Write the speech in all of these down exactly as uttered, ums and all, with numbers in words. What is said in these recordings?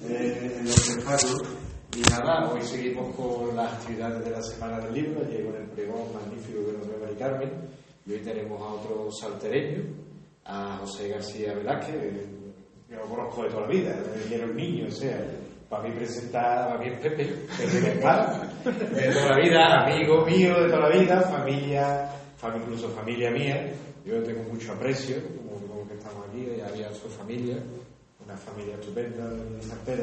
eh, en los espectáculos. Y nada, hoy seguimos con las actividades de la Semana del Libro, allí con el pregón magnífico que nos dio Mari Carmen, y hoy tenemos a otro saltereño, a José García Velázquez, que lo conozco de toda la vida, era un niño, o sea, para mí presentar, para mí es Pepe, Pepe claro, de toda la vida, amigo mío de toda la vida, familia, familia incluso familia mía, yo tengo mucho aprecio, como, como que estamos aquí, y había su familia, una familia estupenda en Saltera.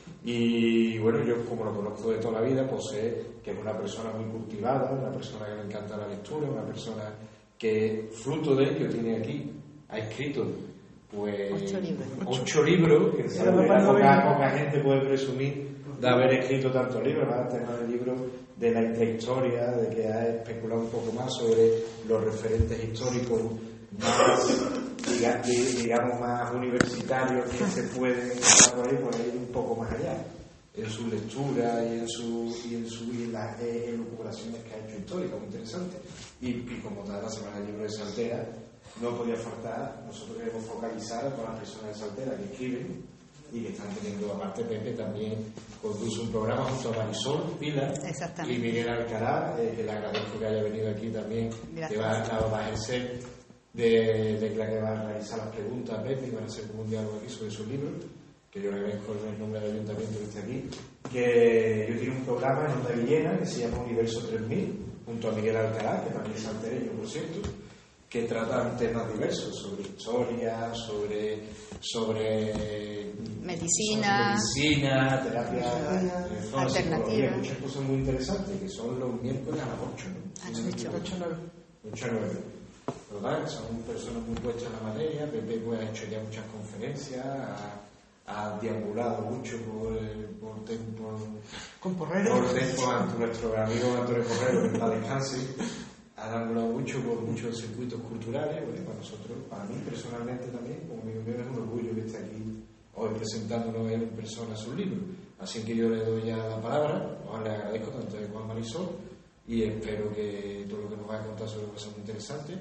Y bueno, yo como lo conozco de toda la vida, pues sé que es una persona muy cultivada, una persona que le encanta la lectura, una persona que fruto de ello tiene aquí, ha escrito pues ocho libros, ocho libros que sabe, poca, poca gente puede presumir de haber escrito tantos libros, ¿verdad? Temas de libros de la, de la historia, de que ha especulado un poco más sobre los referentes históricos más, digamos, más universitarios que se pueden por ahí, por ahí un poco más allá en su lectura y en su y en su y en las elucubraciones que ha hecho históricas, muy interesante. Y, y como tal, la Semana del Libro de Saltera no podía faltar. Nosotros queremos focalizar a todas las personas de Saltera que escriben y que están teniendo, aparte Pepe también conduce un programa junto a Marisol Pilar y Miguel Alcaraz, eh, que le agradezco que haya venido aquí también. Gracias. Que va, la, va a ejercer de, de la que va a realizar las preguntas a Pepe y van a hacer como un diálogo aquí sobre su libro, que yo le agradezco en el nombre del ayuntamiento que esté aquí. Que yo tengo un programa en Onda Villena que se llama Universo tres mil, junto a Miguel Alcaraz, que también es saltereño, por cierto, que tratan temas diversos sobre historia, sobre sobre medicina, sobre medicina, terapia eh, alternativa, muchas cosas muy interesantes que son los miércoles a las ocho, ¿no? A las ocho, ocho nueve. ocho a nueve. ¿Verdad? Son personas muy puestas en la materia. Pepe pues, ha hecho ya muchas conferencias, ha, ha deambulado mucho por por, por, con Porrero, por, por nuestro amigo Antonio Porrero, que está descanse. Ha deambulado mucho por muchos circuitos culturales. Bueno, para nosotros, para mí personalmente también, como amigo mío, es un orgullo que esté aquí hoy presentándonos él en persona su libro. Así que yo le doy ya la palabra, os le agradezco tanto a Juan Marisol y espero que todo lo que nos vaya a contar sobre va a ser muy interesante.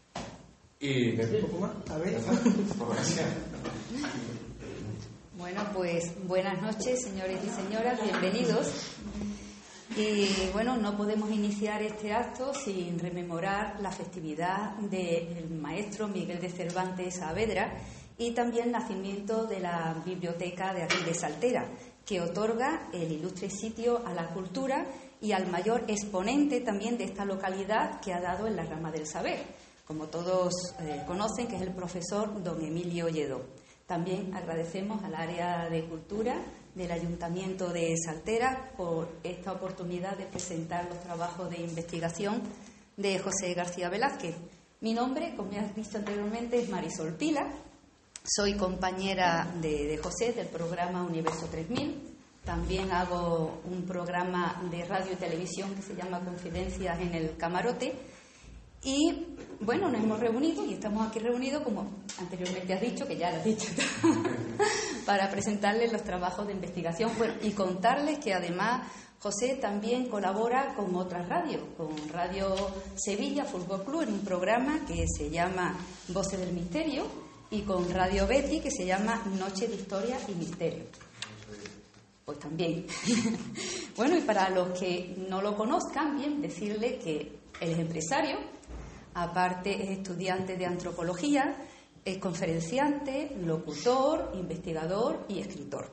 Y Pepe, un poco más, a ver. Gracias. Bueno, pues buenas noches, señores y señoras, bienvenidos. Y bueno, no podemos iniciar este acto sin rememorar la festividad del maestro Miguel de Cervantes Saavedra y también el nacimiento de la biblioteca de aquí de Saltera, que otorga el ilustre sitio a la cultura y al mayor exponente también de esta localidad que ha dado en la rama del saber, como todos eh, conocen, que es el profesor don Emilio Lledó. También agradecemos al área de cultura del Ayuntamiento de Saltera por esta oportunidad de presentar los trabajos de investigación de José García Velázquez. Mi nombre, como ya has dicho anteriormente, es Marisol Pila. Soy compañera de, de José del programa Universo tres mil. También hago un programa de radio y televisión que se llama Confidencias en el Camarote. Y bueno, nos hemos reunido y estamos aquí reunidos, como anteriormente has dicho, que ya lo has dicho, para presentarles los trabajos de investigación. Bueno, y contarles que además José también colabora con otras radios, con Radio Sevilla Fútbol Club en un programa que se llama Voces del Misterio y con Radio Betty que se llama Noche de Historia y Misterio. Pues también. Bueno, y para los que no lo conozcan, bien, decirle que él es empresario. Aparte es estudiante de antropología, es conferenciante, locutor, investigador y escritor.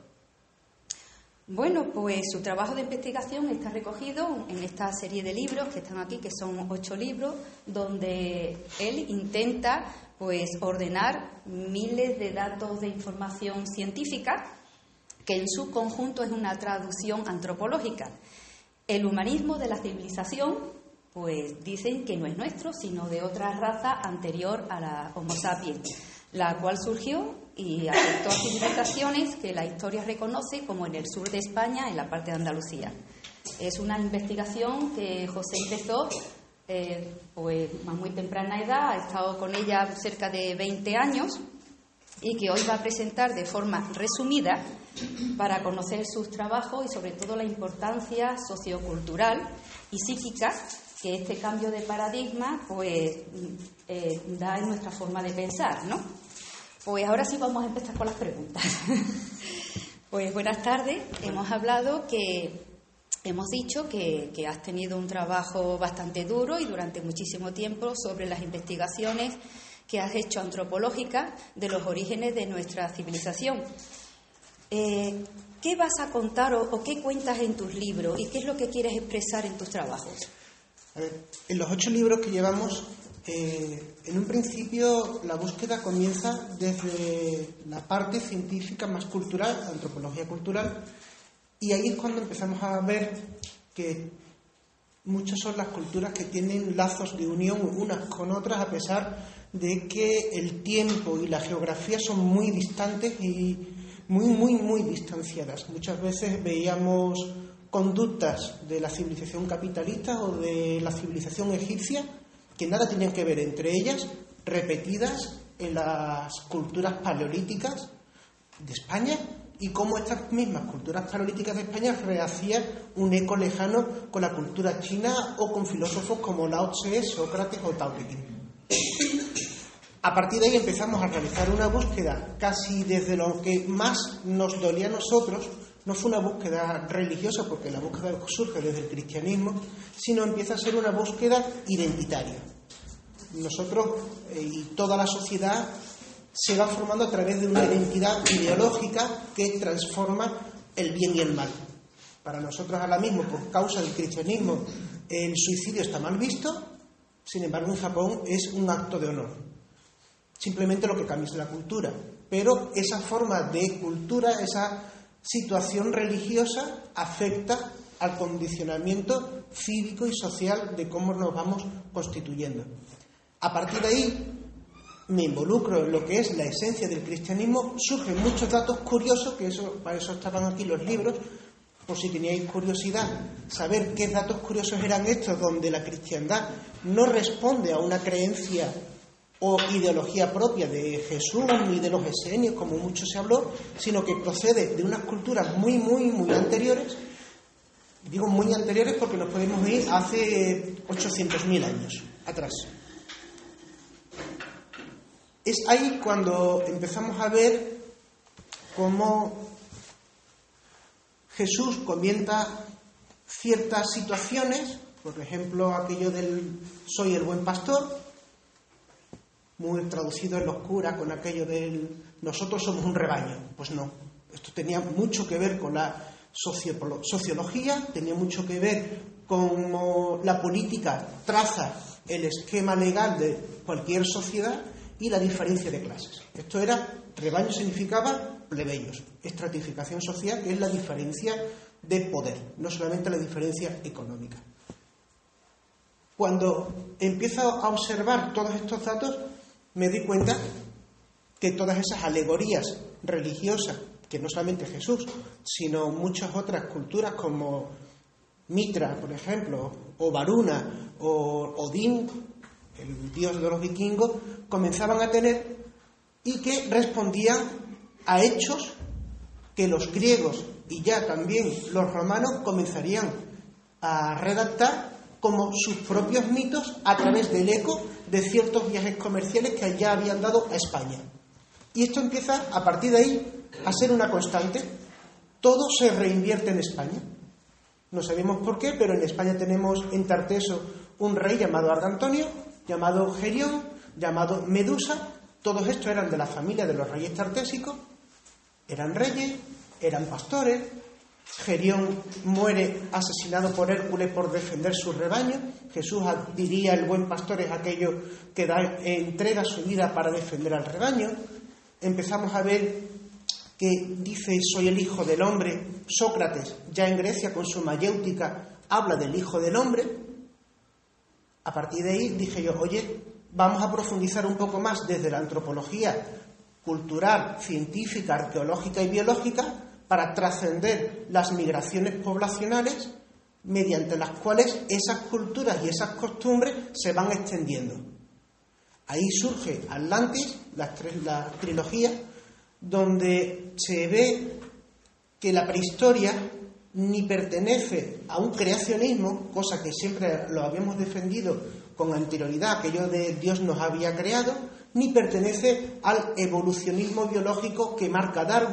Bueno, pues su trabajo de investigación está recogido en esta serie de libros que están aquí, que son ocho libros, donde él intenta pues ordenar miles de datos de información científica, que en su conjunto es una traducción antropológica. El humanismo de la civilización, pues dicen que no es nuestro, sino de otra raza anterior a la Homo sapiens, la cual surgió y afectó a civilizaciones que la historia reconoce como en el sur de España, en la parte de Andalucía. Es una investigación que José empezó eh, pues a muy temprana edad, ha estado con ella cerca de veinte años y que hoy va a presentar de forma resumida para conocer sus trabajos y sobre todo la importancia sociocultural y psíquica que este cambio de paradigma pues eh, da en nuestra forma de pensar, ¿no? Pues ahora sí vamos a empezar con las preguntas. Pues buenas tardes. Hemos hablado que, hemos dicho que, que has tenido un trabajo bastante duro y durante muchísimo tiempo sobre las investigaciones que has hecho antropológicas de los orígenes de nuestra civilización. Eh, ¿Qué vas a contar o, o qué cuentas en tus libros y qué es lo que quieres expresar en tus trabajos? A ver, en los ocho libros que llevamos, eh, en un principio la búsqueda comienza desde la parte científica más cultural, la antropología cultural, y ahí es cuando empezamos a ver que muchas son las culturas que tienen lazos de unión unas con otras, a pesar de que el tiempo y la geografía son muy distantes y muy, muy, muy distanciadas. Muchas veces veíamos conductas de la civilización capitalista o de la civilización egipcia que nada tenían que ver entre ellas, repetidas en las culturas paleolíticas de España, y cómo estas mismas culturas paleolíticas de España rehacían un eco lejano con la cultura china o con filósofos como Lao Tse, Sócrates o Tao Te Ching. A partir de ahí empezamos a realizar una búsqueda casi desde lo que más nos dolía a nosotros. No fue una búsqueda religiosa, porque la búsqueda surge desde el cristianismo, sino empieza a ser una búsqueda identitaria. Nosotros eh, y toda la sociedad se va formando a través de una identidad ideológica que transforma el bien y el mal. Para nosotros ahora mismo, por causa del cristianismo, el suicidio está mal visto, sin embargo en Japón es un acto de honor. Simplemente lo que cambia es la cultura, pero esa forma de cultura, esa situación religiosa afecta al condicionamiento cívico y social de cómo nos vamos constituyendo. A partir de ahí me involucro en lo que es la esencia del cristianismo. Surgen muchos datos curiosos, que eso, para eso estaban aquí los libros, por si teníais curiosidad, saber qué datos curiosos eran estos, donde la cristiandad no responde a una creencia o ideología propia de Jesús ni de los esenios, como mucho se habló, sino que procede de unas culturas muy, muy, muy anteriores. Digo muy anteriores porque nos podemos ir hace ochocientos mil años atrás. Es ahí cuando empezamos a ver cómo Jesús comenta ciertas situaciones, por ejemplo, aquello del soy el buen pastor, muy traducido en los curas con aquello del nosotros somos un rebaño. Pues no, esto tenía mucho que ver con la socio- sociología, tenía mucho que ver con cómo la política traza el esquema legal de cualquier sociedad y la diferencia de clases. Esto era, rebaño significaba plebeyos, estratificación social, que es la diferencia de poder, no solamente la diferencia económica. Cuando empiezo a observar todos estos datos, me doy cuenta que todas esas alegorías religiosas, que no solamente Jesús, sino muchas otras culturas como Mitra, por ejemplo, o Varuna, o Odín, el dios de los vikingos, comenzaban a tener y que respondían a hechos que los griegos y ya también los romanos comenzarían a redactar como sus propios mitos a través del eco de ciertos viajes comerciales que ya habían dado a España. Y esto empieza a partir de ahí a ser una constante. Todo se reinvierte en España. No sabemos por qué, pero en España tenemos en Tarteso un rey llamado Argantonio, llamado Gerión, llamado Medusa. Todos estos eran de la familia de los reyes tartésicos, eran reyes, eran pastores. Gerión muere asesinado por Hércules por defender su rebaño. Jesús diría el buen pastor es aquello que da, entrega su vida para defender al rebaño. Empezamos a ver que dice soy el hijo del hombre. Sócrates, ya en Grecia con su mayéutica, habla del hijo del hombre. A partir de ahí dije yo, oye, vamos a profundizar un poco más desde la antropología cultural, científica, arqueológica y biológica para trascender las migraciones poblacionales mediante las cuales esas culturas y esas costumbres se van extendiendo. Ahí surge Atlantis, la, la trilogía, donde se ve que la prehistoria ni pertenece a un creacionismo, cosa que siempre lo habíamos defendido con anterioridad, aquello de Dios nos había creado, ni pertenece al evolucionismo biológico que marca Darwin,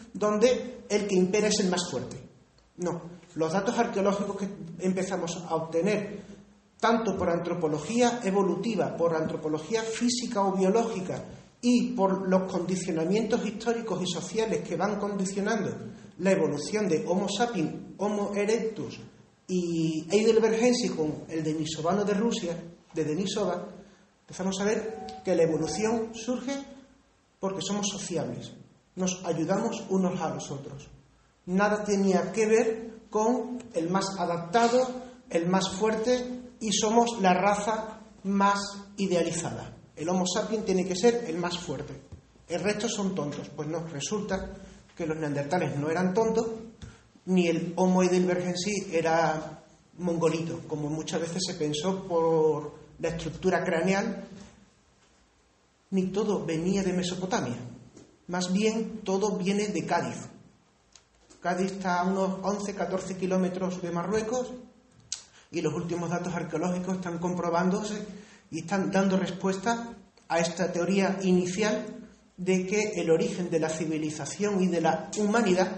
donde el que impera es el más fuerte. No, los datos arqueológicos que empezamos a obtener, tanto por antropología evolutiva, por antropología física o biológica y por los condicionamientos históricos y sociales que van condicionando la evolución de Homo sapiens, Homo erectus y Heidelbergensis con el denisovano de Rusia, de Denisova, empezamos a ver que la evolución surge porque somos sociables, nos ayudamos unos a los otros. Nada tenía que ver con el más adaptado, el más fuerte, y somos la raza más idealizada. El Homo sapiens tiene que ser el más fuerte. El resto son tontos. Pues no, resulta que los neandertales no eran tontos, ni el Homo heidelbergensis era mongolito, como muchas veces se pensó por la estructura craneal, ni todo venía de Mesopotamia. Más bien, todo viene de Cádiz. Cádiz está a unos once a catorce kilómetros de Marruecos y los últimos datos arqueológicos están comprobándose y están dando respuesta a esta teoría inicial de que el origen de la civilización y de la humanidad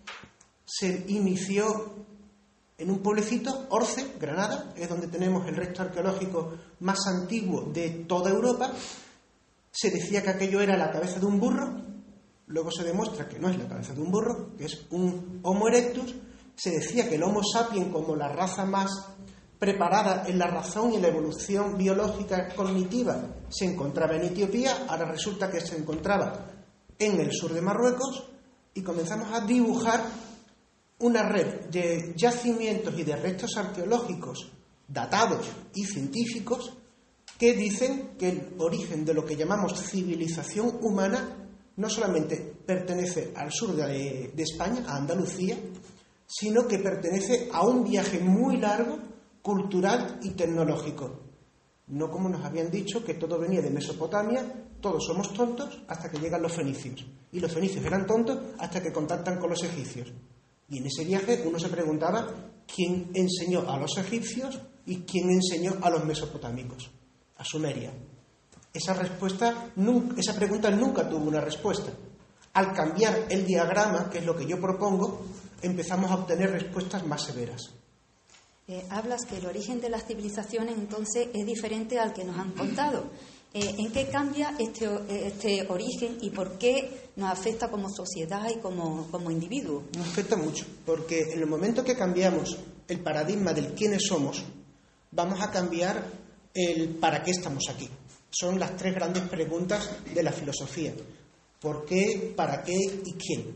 se inició en un pueblecito, Orce, Granada, es donde tenemos el resto arqueológico más antiguo de toda Europa. Se decía que aquello era la cabeza de un burro, luego se demuestra que no es la cabeza de un burro, que es un Homo erectus. Se decía que el Homo sapiens, como la raza más preparada en la razón y en la evolución biológica cognitiva, se encontraba en Etiopía, ahora resulta que se encontraba en el sur de Marruecos, y comenzamos a dibujar una red de yacimientos y de restos arqueológicos datados y científicos que dicen que el origen de lo que llamamos civilización humana no solamente pertenece al sur de, de España, a Andalucía, sino que pertenece a un viaje muy largo, cultural y tecnológico. No como nos habían dicho que todo venía de Mesopotamia, todos somos tontos hasta que llegan los fenicios. Y los fenicios eran tontos hasta que contactan con los egipcios. Y en ese viaje uno se preguntaba quién enseñó a los egipcios y quién enseñó a los mesopotámicos, a Sumeria. Esa respuesta, esa pregunta nunca tuvo una respuesta. Al cambiar el diagrama, que es lo que yo propongo, empezamos a obtener respuestas más severas. Eh, hablas que el origen de las civilizaciones entonces es diferente al que nos han contado. Eh, ¿En qué cambia este, este origen y por qué nos afecta como sociedad y como, como individuo? Nos afecta mucho, porque en el momento que cambiamos el paradigma del quiénes somos, vamos a cambiar el para qué estamos aquí. Son las tres grandes preguntas de la filosofía. ¿Por qué, para qué y quién?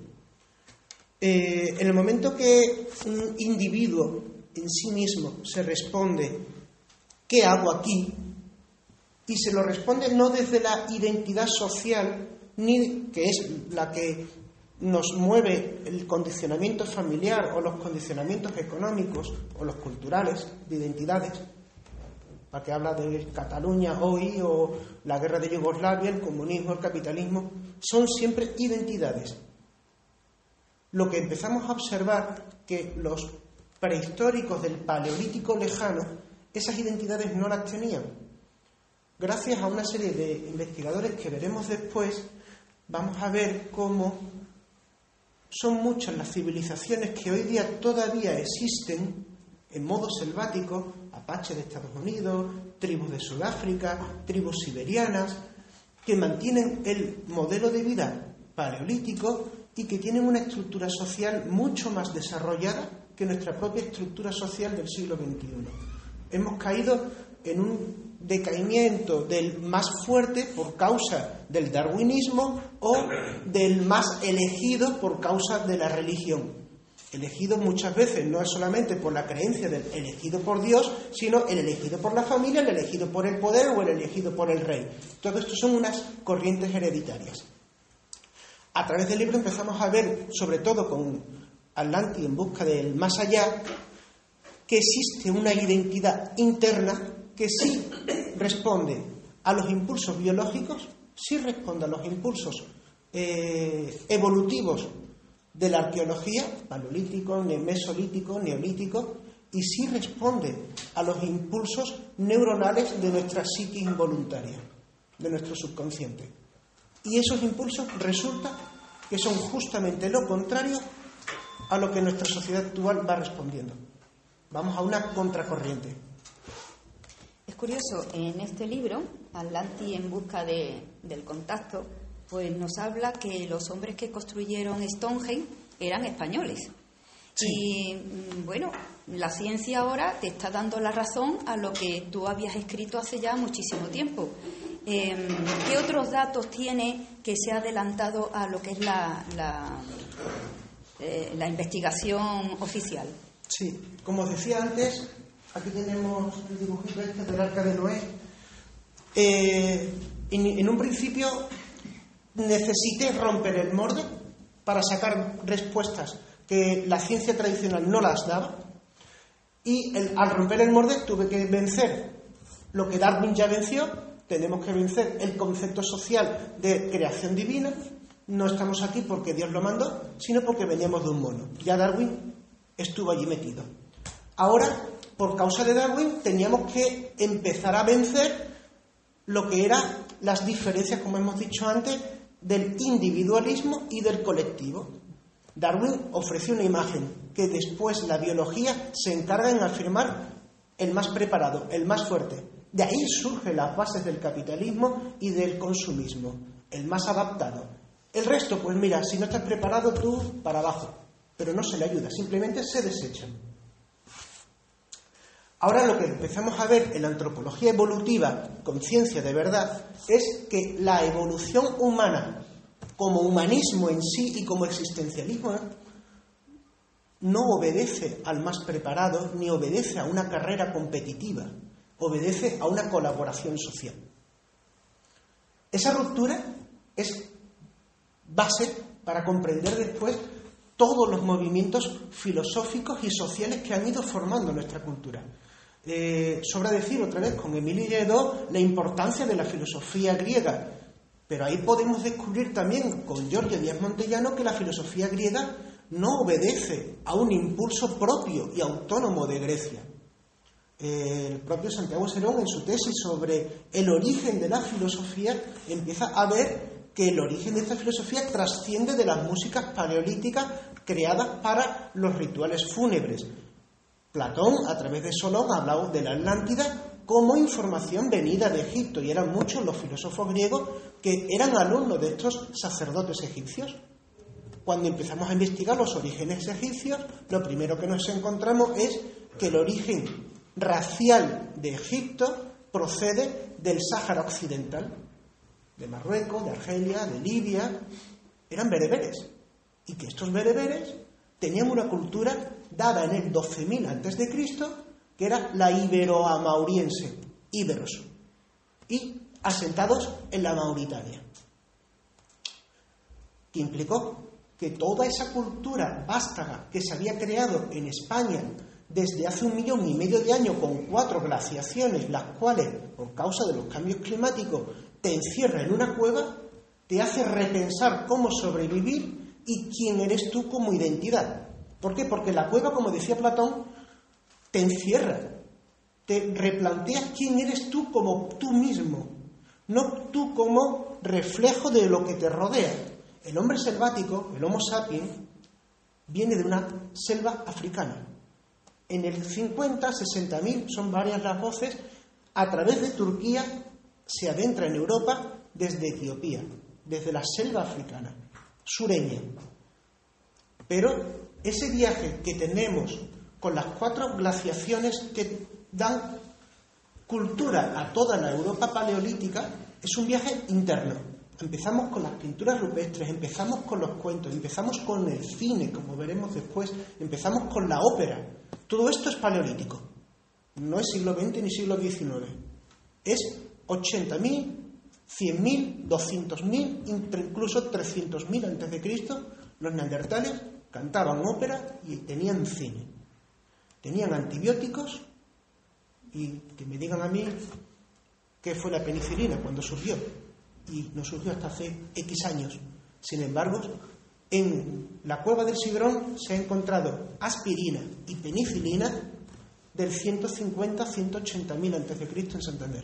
Eh, en el momento que un individuo en sí mismo se responde ¿qué hago aquí? Y se lo responde no desde la identidad social, ni que es la que nos mueve el condicionamiento familiar o los condicionamientos económicos o los culturales de identidades, para que habla de Cataluña hoy o la guerra de Yugoslavia, el comunismo, el capitalismo, son siempre identidades. Lo que empezamos a observar que los prehistóricos del Paleolítico lejano, esas identidades no las tenían. Gracias a una serie de investigadores que veremos después, vamos a ver cómo son muchas las civilizaciones que hoy día todavía existen en modo selvático, apaches de Estados Unidos, tribus de Sudáfrica, tribus siberianas, que mantienen el modelo de vida paleolítico y que tienen una estructura social mucho más desarrollada que nuestra propia estructura social del siglo veintiuno. Hemos caído en un decaimiento del más fuerte por causa del darwinismo o del más elegido por causa de la religión. Elegido muchas veces no es solamente por la creencia del elegido por Dios, sino el elegido por la familia, el elegido por el poder o el elegido por el rey. Todo esto son unas corrientes hereditarias. A través del libro empezamos a ver, sobre todo con Atlantis en busca del más allá, que existe una identidad interna que sí responde a los impulsos biológicos, sí responde a los impulsos eh, evolutivos de la arqueología, paleolítico, mesolítico, neolítico, y sí responde a los impulsos neuronales de nuestra psique involuntaria, de nuestro subconsciente. Y esos impulsos resulta que son justamente lo contrario a lo que nuestra sociedad actual va respondiendo. Vamos a una contracorriente. Es curioso, en este libro, Atlantis en busca de, del contacto, pues nos habla que los hombres que construyeron Stonehenge eran españoles. Sí. Y bueno, la ciencia ahora te está dando la razón a lo que tú habías escrito hace ya muchísimo tiempo. Eh, ¿Qué otros datos tiene que se ha adelantado a lo que es la, la, eh, la investigación oficial? Sí, como os decía antes, aquí tenemos el dibujito este del Arca de Noé. Eh, en, en un principio necesité romper el molde para sacar respuestas que la ciencia tradicional no las daba, y el, al romper el molde tuve que vencer lo que Darwin ya venció. Tenemos que vencer el concepto social de creación divina. No estamos aquí porque Dios lo mandó, sino porque veníamos de un mono. Ya Darwin estuvo allí metido. Ahora, por causa de Darwin, teníamos que empezar a vencer lo que eran las diferencias, como hemos dicho antes, del individualismo y del colectivo. Darwin ofreció una imagen que después la biología se encarga en afirmar: el más preparado, el más fuerte. De ahí surgen las bases del capitalismo y del consumismo, el más adaptado. El resto, pues mira, si no estás preparado, tú para abajo. Pero no se le ayuda, simplemente se desechan. Ahora lo que empezamos a ver en la antropología evolutiva, con ciencia de verdad, es que la evolución humana, como humanismo en sí y como existencialismo, no obedece al más preparado ni obedece a una carrera competitiva, obedece a una colaboración social. Esa ruptura es base para comprender después todos los movimientos filosóficos y sociales que han ido formando nuestra cultura. Eh, sobra decir otra vez con Émile Jadot la importancia de la filosofía griega, pero ahí podemos descubrir también con Giorgio Díaz Montellano que la filosofía griega no obedece a un impulso propio y autónomo de Grecia. Eh, el propio Santiago Serón, en su tesis sobre el origen de la filosofía, empieza a ver que el origen de esta filosofía trasciende de las músicas paleolíticas creadas para los rituales fúnebres. Platón, a través de Solón, ha hablado de la Atlántida como información venida de Egipto, y eran muchos los filósofos griegos que eran alumnos de estos sacerdotes egipcios. Cuando empezamos a investigar los orígenes egipcios, lo primero que nos encontramos es que el origen racial de Egipto procede del Sáhara Occidental, de Marruecos, de Argelia, de Libia. Eran bereberes, y que estos bereberes tenían una cultura dada en el doce mil antes de Cristo, que era la ibero-amauriense, íberos, y asentados en la Mauritania, que implicó que toda esa cultura vástaga que se había creado en España desde hace un millón y medio de años con cuatro glaciaciones, las cuales, por causa de los cambios climáticos, te encierra en una cueva, te hace repensar cómo sobrevivir y quién eres tú como identidad. ¿Por qué? Porque la cueva, como decía Platón, te encierra, te replanteas quién eres tú como tú mismo, no tú como reflejo de lo que te rodea. El hombre selvático, el Homo sapiens, viene de una selva africana. En el cincuenta, sesenta mil, son varias las voces, a través de Turquía se adentra en Europa desde Etiopía, desde la selva africana, sureña. Pero ese viaje que tenemos con las cuatro glaciaciones que dan cultura a toda la Europa paleolítica es un viaje interno. Empezamos con las pinturas rupestres, empezamos con los cuentos, empezamos con el cine, como veremos después, empezamos con la ópera. Todo esto es paleolítico. No es siglo veinte ni siglo diecinueve. Es ochenta mil, cien mil, doscientos mil, incluso trescientos mil antes de Cristo. Los neandertales cantaban ópera y tenían cine. Tenían antibióticos, y que me digan a mí qué fue la penicilina cuando surgió. Y no surgió hasta hace X años. Sin embargo, en la cueva del Sidrón se ha encontrado aspirina y penicilina del ciento cincuenta a ciento ochenta mil antes de Cristo en Santander.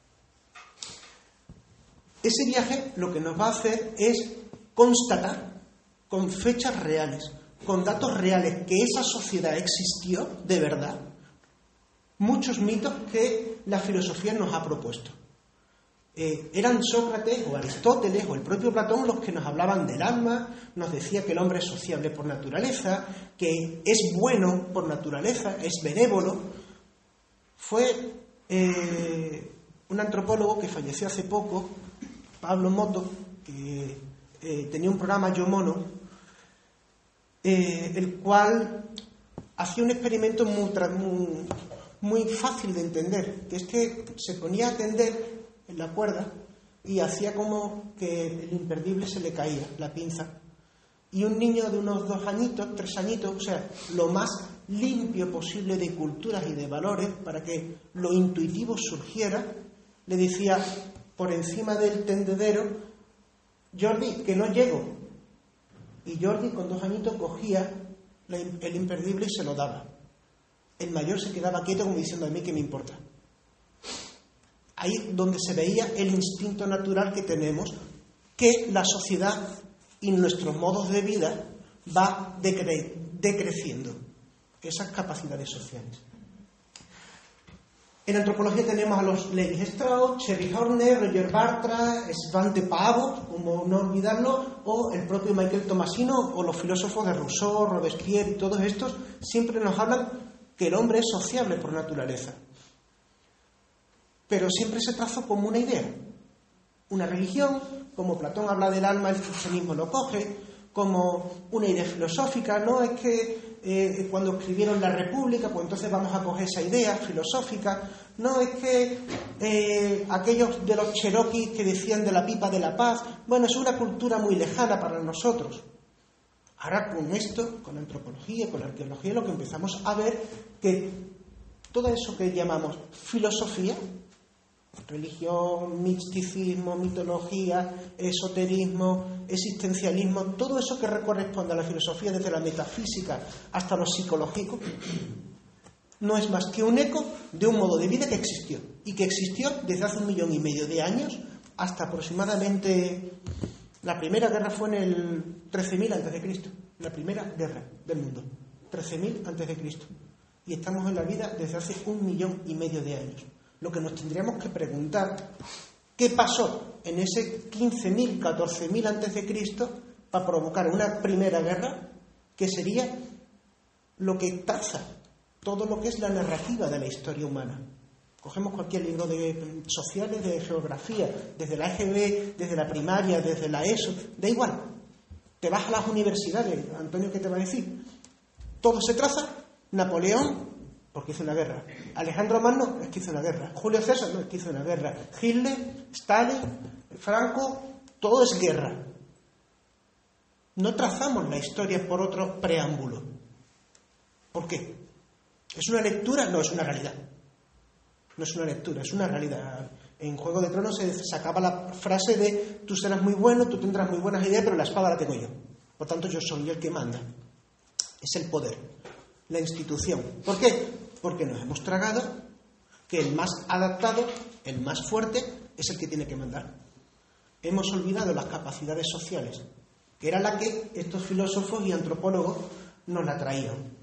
Ese viaje lo que nos va a hacer es constatar con fechas reales, con datos reales, que esa sociedad existió de verdad, muchos mitos que la filosofía nos ha propuesto. Eh, eran Sócrates o Aristóteles o el propio Platón los que nos hablaban del alma, nos decía que el hombre es sociable por naturaleza, que es bueno por naturaleza, es benévolo. Fue eh, un antropólogo que falleció hace poco, Pablo Moto, que eh, tenía un programa Yo Mono, eh, el cual hacía un experimento muy, muy, muy fácil de entender, que es que se ponía a tender en la cuerda y hacía como que el imperdible se le caía, la pinza. Y un niño de unos dos añitos, tres añitos, o sea, lo más limpio posible de culturas y de valores para que lo intuitivo surgiera, le decía por encima del tendedero: Jordi, que no llego. Y Jordi con dos añitos cogía el imperdible y se lo daba. El mayor se quedaba quieto como diciendo: a mí qué me importa. Ahí donde se veía el instinto natural que tenemos, que la sociedad y nuestros modos de vida va decre- decreciendo esas capacidades sociales. En antropología tenemos a los Levi Strauss, Thierry Horner, Roger Bartra, Svante Pavo, como no olvidarlo, o el propio Michael Tomasino, o los filósofos de Rousseau, Robespierre, y todos estos siempre nos hablan que el hombre es sociable por naturaleza. Pero siempre se trazó como una idea, una religión, como Platón habla del alma, el cristianismo lo coge, como una idea filosófica, no es que eh, cuando escribieron la República, pues entonces vamos a coger esa idea filosófica, no es que eh, aquellos de los cherokees que decían de la pipa de la paz, bueno, es una cultura muy lejana para nosotros. Ahora con esto, con la antropología, con la arqueología, lo que empezamos a ver que todo eso que llamamos filosofía, religión, misticismo, mitología, esoterismo, existencialismo, todo eso que corresponde a la filosofía desde la metafísica hasta lo psicológico, no es más que un eco de un modo de vida que existió, y que existió desde hace un millón y medio de años hasta aproximadamente... La primera guerra fue en el trece mil antes de Cristo, la primera guerra del mundo, trece mil antes de Cristo, y estamos en la vida desde hace un millón y medio de años. Lo que nos tendríamos que preguntar, ¿qué pasó en ese quince mil, catorce mil antes de Cristo para provocar una primera guerra que sería lo que traza todo lo que es la narrativa de la historia humana? Cogemos cualquier libro de sociales, de geografía, desde la E G B, desde la primaria, desde la ESO, da igual. Te vas a las universidades, Antonio, ¿qué te va a decir? Todo se traza. Napoleón, porque hizo una guerra. Alejandro Magno, es que hizo una guerra. Julio César, no, es que hizo una guerra. Hitler, Stalin, Franco, todo es guerra. No trazamos la historia por otro preámbulo. ¿Por qué? ¿Es una lectura? No, es una realidad. No es una lectura, es una realidad. En Juego de Tronos se sacaba la frase de: tú serás muy bueno, tú tendrás muy buenas ideas, pero la espada la tengo yo. Por tanto, yo soy el que manda. Es el poder, la institución. ¿Por qué? Porque nos hemos tragado que el más adaptado, el más fuerte, es el que tiene que mandar. Hemos olvidado las capacidades sociales, que era la que estos filósofos y antropólogos nos la traían.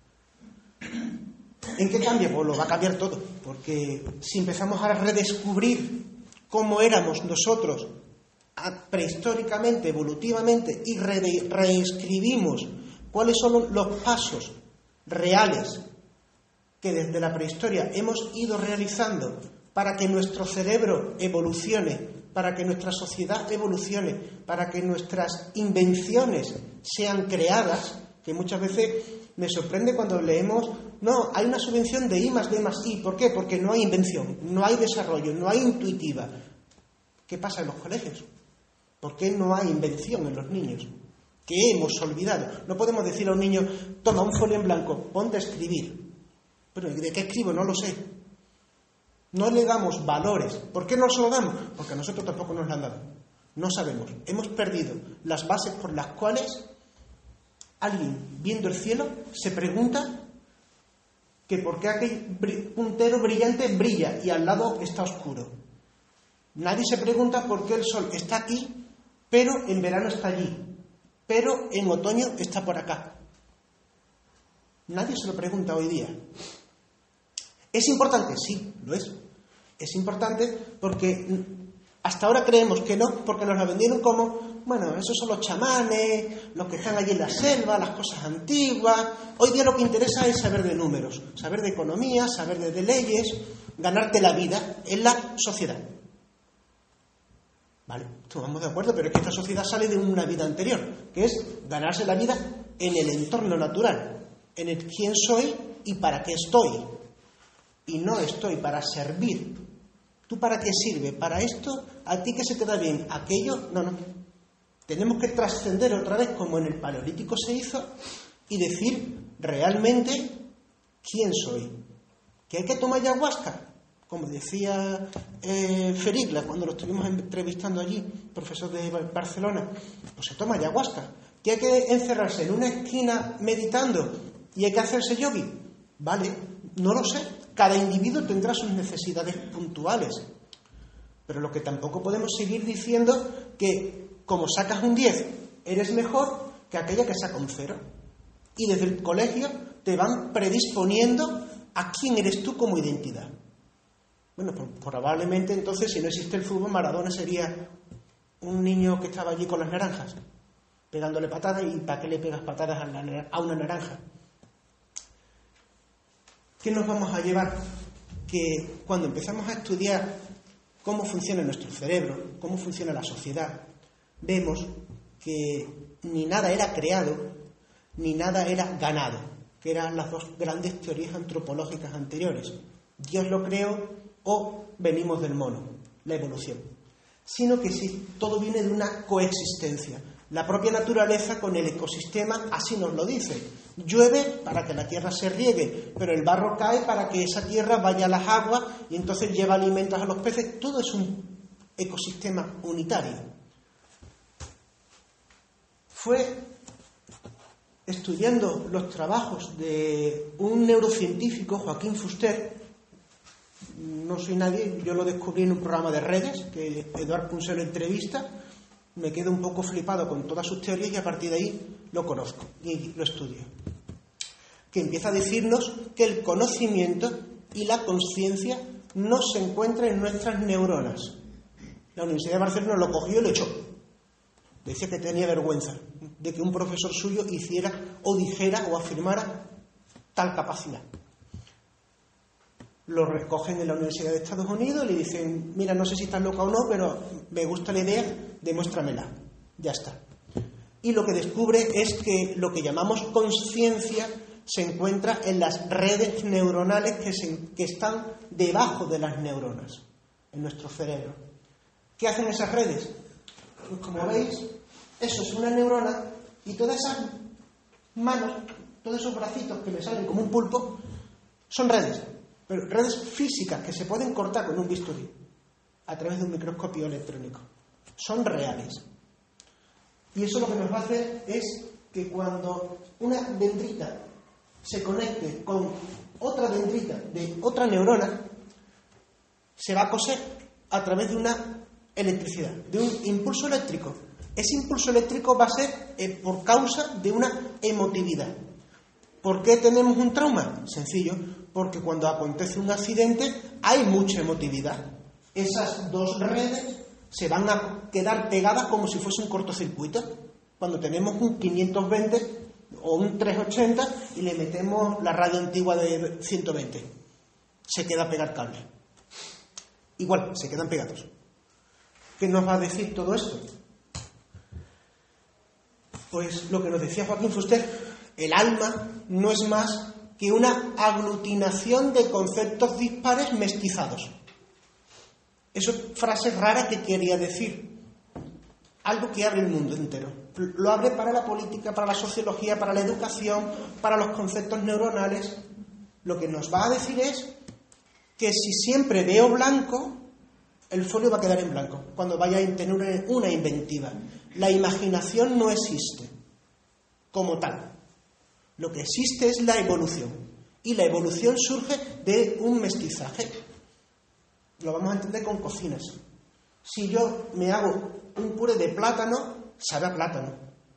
¿En qué cambia? Pues lo va a cambiar todo, porque si empezamos a redescubrir cómo éramos nosotros prehistóricamente, evolutivamente, y re reescribimos cuáles son los pasos reales que desde la prehistoria hemos ido realizando para que nuestro cerebro evolucione, para que nuestra sociedad evolucione, para que nuestras invenciones sean creadas, que muchas veces me sorprende cuando leemos: no, hay una subvención de I más D más I. ¿Por qué? Porque no hay invención, no hay desarrollo, no hay intuitiva. ¿Qué pasa en los colegios? ¿Por qué no hay invención en los niños? ¿Qué hemos olvidado? No podemos decir a un niño: toma un folio en blanco, ponte a escribir. Pero ¿de qué escribo? No lo sé. No le damos valores. ¿Por qué no se lo damos? Porque a nosotros tampoco nos lo han dado. No sabemos. Hemos perdido las bases por las cuales alguien, viendo el cielo, se pregunta que por qué aquel puntero brillante brilla y al lado está oscuro. Nadie se pregunta por qué el sol está aquí, pero en verano está allí. pero en otoño está por acá. Nadie se lo pregunta hoy día. ¿Es importante? Sí, lo es. Es importante porque hasta ahora creemos que no, porque nos la vendieron como, bueno, esos son los chamanes, los que están allí en la selva, las cosas antiguas. Hoy día lo que interesa es saber de números, saber de economía, saber de, de leyes, ganarte la vida en la sociedad. Vale, estamos de acuerdo, pero es que esta sociedad sale de una vida anterior, que es ganarse la vida en el entorno natural, en el quién soy y para qué estoy. Y no estoy para servir. ¿Tú para qué sirve? ¿Para esto? ¿A ti que se te da bien? ¿Aquello? No, no. Tenemos que trascender otra vez, como en el Paleolítico se hizo, y decir realmente quién soy. ¿Que hay que tomar ayahuasca? Como decía eh, Ferigla cuando lo estuvimos entrevistando allí, profesor de Barcelona, pues se toma ayahuasca. ¿Que hay que encerrarse en una esquina meditando y hay que hacerse yogi? Vale, no lo sé. Cada individuo tendrá sus necesidades puntuales. Pero lo que tampoco podemos seguir diciendo que como sacas un diez, eres mejor que aquella que saca un cero. Y desde el colegio te van predisponiendo a quién eres tú como identidad. Bueno, pues probablemente entonces, si no existe el fútbol, Maradona sería un niño que estaba allí con las naranjas, pegándole patadas. ¿Y para qué le pegas patadas a, la, a una naranja? ¿Qué nos vamos a llevar? Que cuando empezamos a estudiar cómo funciona nuestro cerebro, cómo funciona la sociedad, vemos que ni nada era creado, ni nada era ganado, que eran las dos grandes teorías antropológicas anteriores. Dios lo creó o venimos del mono, la evolución. Sino que sí, todo viene de una coexistencia. La propia naturaleza con el ecosistema así nos lo dice. Llueve para que la tierra se riegue, pero el barro cae para que esa tierra vaya a las aguas y entonces lleva alimentos a los peces. Todo es un ecosistema unitario. Fue estudiando los trabajos de un neurocientífico, Joaquín Fuster. No soy nadie, yo lo descubrí en un programa de redes que Eduard Punset lo entrevista. Me quedo un poco flipado con todas sus teorías y a partir de ahí lo conozco y lo estudio. Que empieza a decirnos que el conocimiento y la conciencia no se encuentran en nuestras neuronas. La Universidad de Barcelona lo cogió y lo echó. Decía que tenía vergüenza de que un profesor suyo hiciera o dijera o afirmara tal capacidad. Lo recogen en la Universidad de Estados Unidos y le dicen, mira, no sé si estás loca o no, pero me gusta la idea, demuéstramela. Ya está. Y lo que descubre es que lo que llamamos conciencia se encuentra en las redes neuronales que, se, que están debajo de las neuronas, en nuestro cerebro. ¿Qué hacen esas redes? Pues como veis, eso es una neurona y todas esas manos, todos esos bracitos que me salen como un pulpo, son redes. Pero redes físicas que se pueden cortar con un bisturí a través de un microscopio electrónico. Son reales. Y eso lo que nos va a hacer es que cuando una dendrita se conecte con otra dendrita de otra neurona, se va a coser a través de una electricidad, de un impulso eléctrico. Ese impulso eléctrico va a ser eh, por causa de una emotividad. ¿Por qué tenemos un trauma? Sencillo, porque cuando acontece un accidente hay mucha emotividad. Esas dos redes se van a quedar pegadas como si fuese un cortocircuito. Cuando tenemos un quinientos veinte o un trescientos ochenta y le metemos la radio antigua de ciento veinte, se queda pegado el cable. Igual, se quedan pegados. ¿Qué nos va a decir todo esto? Pues lo que nos decía Joaquín Fuster, el alma no es más que una aglutinación de conceptos dispares mestizados. Eso es frase rara que quería decir. Algo que abre el mundo entero. Lo abre para la política, para la sociología, para la educación, para los conceptos neuronales. Lo que nos va a decir es que si siempre veo blanco, el folio va a quedar en blanco cuando vaya a tener una inventiva. La imaginación no existe como tal. Lo que existe es la evolución. Y la evolución surge de un mestizaje. Lo vamos a entender con cocinas. Si yo me hago un puré de plátano, sabe a plátano.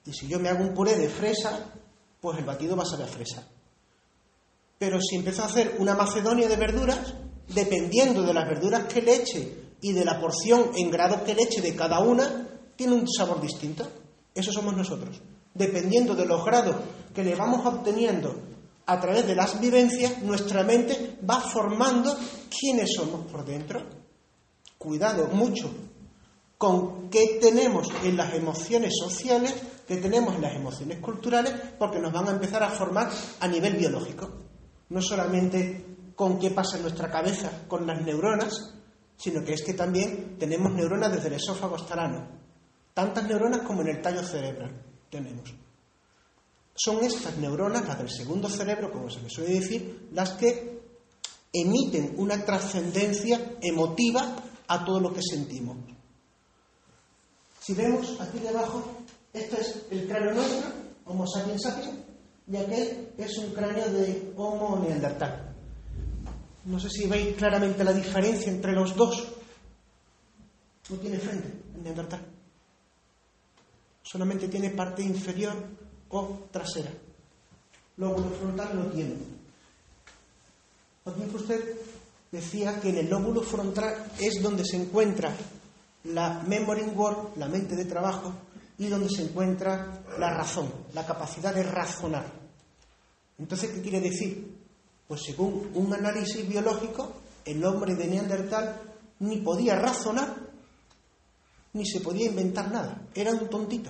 Y si yo me hago un puré de fresa, pues el batido va a saber a fresa. Pero si empiezo a hacer una macedonia de verduras, dependiendo de las verduras que le eche y de la porción en grado que le eche de cada una, tiene un sabor distinto. Eso somos nosotros. Dependiendo de los grados que le vamos obteniendo a través de las vivencias, nuestra mente va formando quiénes somos por dentro. Cuidado mucho con qué tenemos en las emociones sociales, qué tenemos en las emociones culturales, porque nos van a empezar a formar a nivel biológico. No solamente con qué pasa en nuestra cabeza, con las neuronas, sino que es que también tenemos neuronas desde el esófago hasta el ano. Tantas neuronas como en el tallo cerebral tenemos. Son estas neuronas, las del segundo cerebro, como se le suele decir, las que emiten una trascendencia emotiva a todo lo que sentimos. Si vemos aquí debajo, este es el cráneo nuestro, Homo sapiens sapiens, y aquel es un cráneo de Homo neandertal. No sé si veis claramente la diferencia entre los dos. No tiene frente el neandertal. Solamente tiene parte inferior o trasera. Lóbulo frontal no tiene. Joaquín Fuster decía que en el lóbulo frontal es donde se encuentra la memory work, la mente de trabajo, y donde se encuentra la razón, la capacidad de razonar. Entonces, ¿qué quiere decir? Pues según un análisis biológico, el hombre de Neandertal ni podía razonar, ni se podía inventar nada. Era un tontito.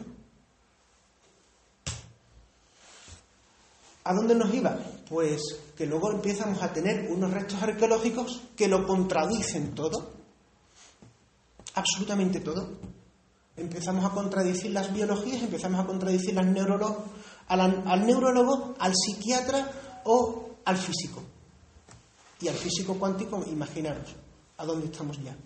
¿A dónde nos iba? Pues que luego empezamos a tener unos restos arqueológicos que lo contradicen todo. Absolutamente todo. Empezamos a contradecir las biologías, empezamos a contradecir las neurólogos, al, al neurólogo, al psiquiatra o al físico. Y al físico cuántico, imaginaros a dónde estamos ya.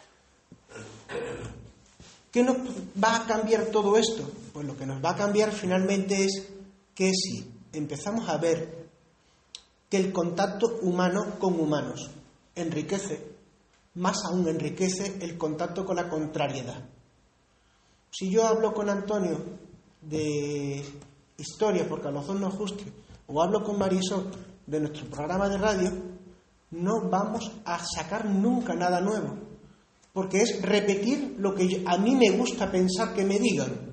¿Qué nos va a cambiar todo esto? Pues lo que nos va a cambiar finalmente es que si empezamos a ver que el contacto humano con humanos enriquece, más aún enriquece el contacto con la contrariedad. Si yo hablo con Antonio de historia, porque a los dos nos guste, o hablo con Marisol de nuestro programa de radio, no vamos a sacar nunca nada nuevo, porque es repetir lo que a mí me gusta pensar que me digan.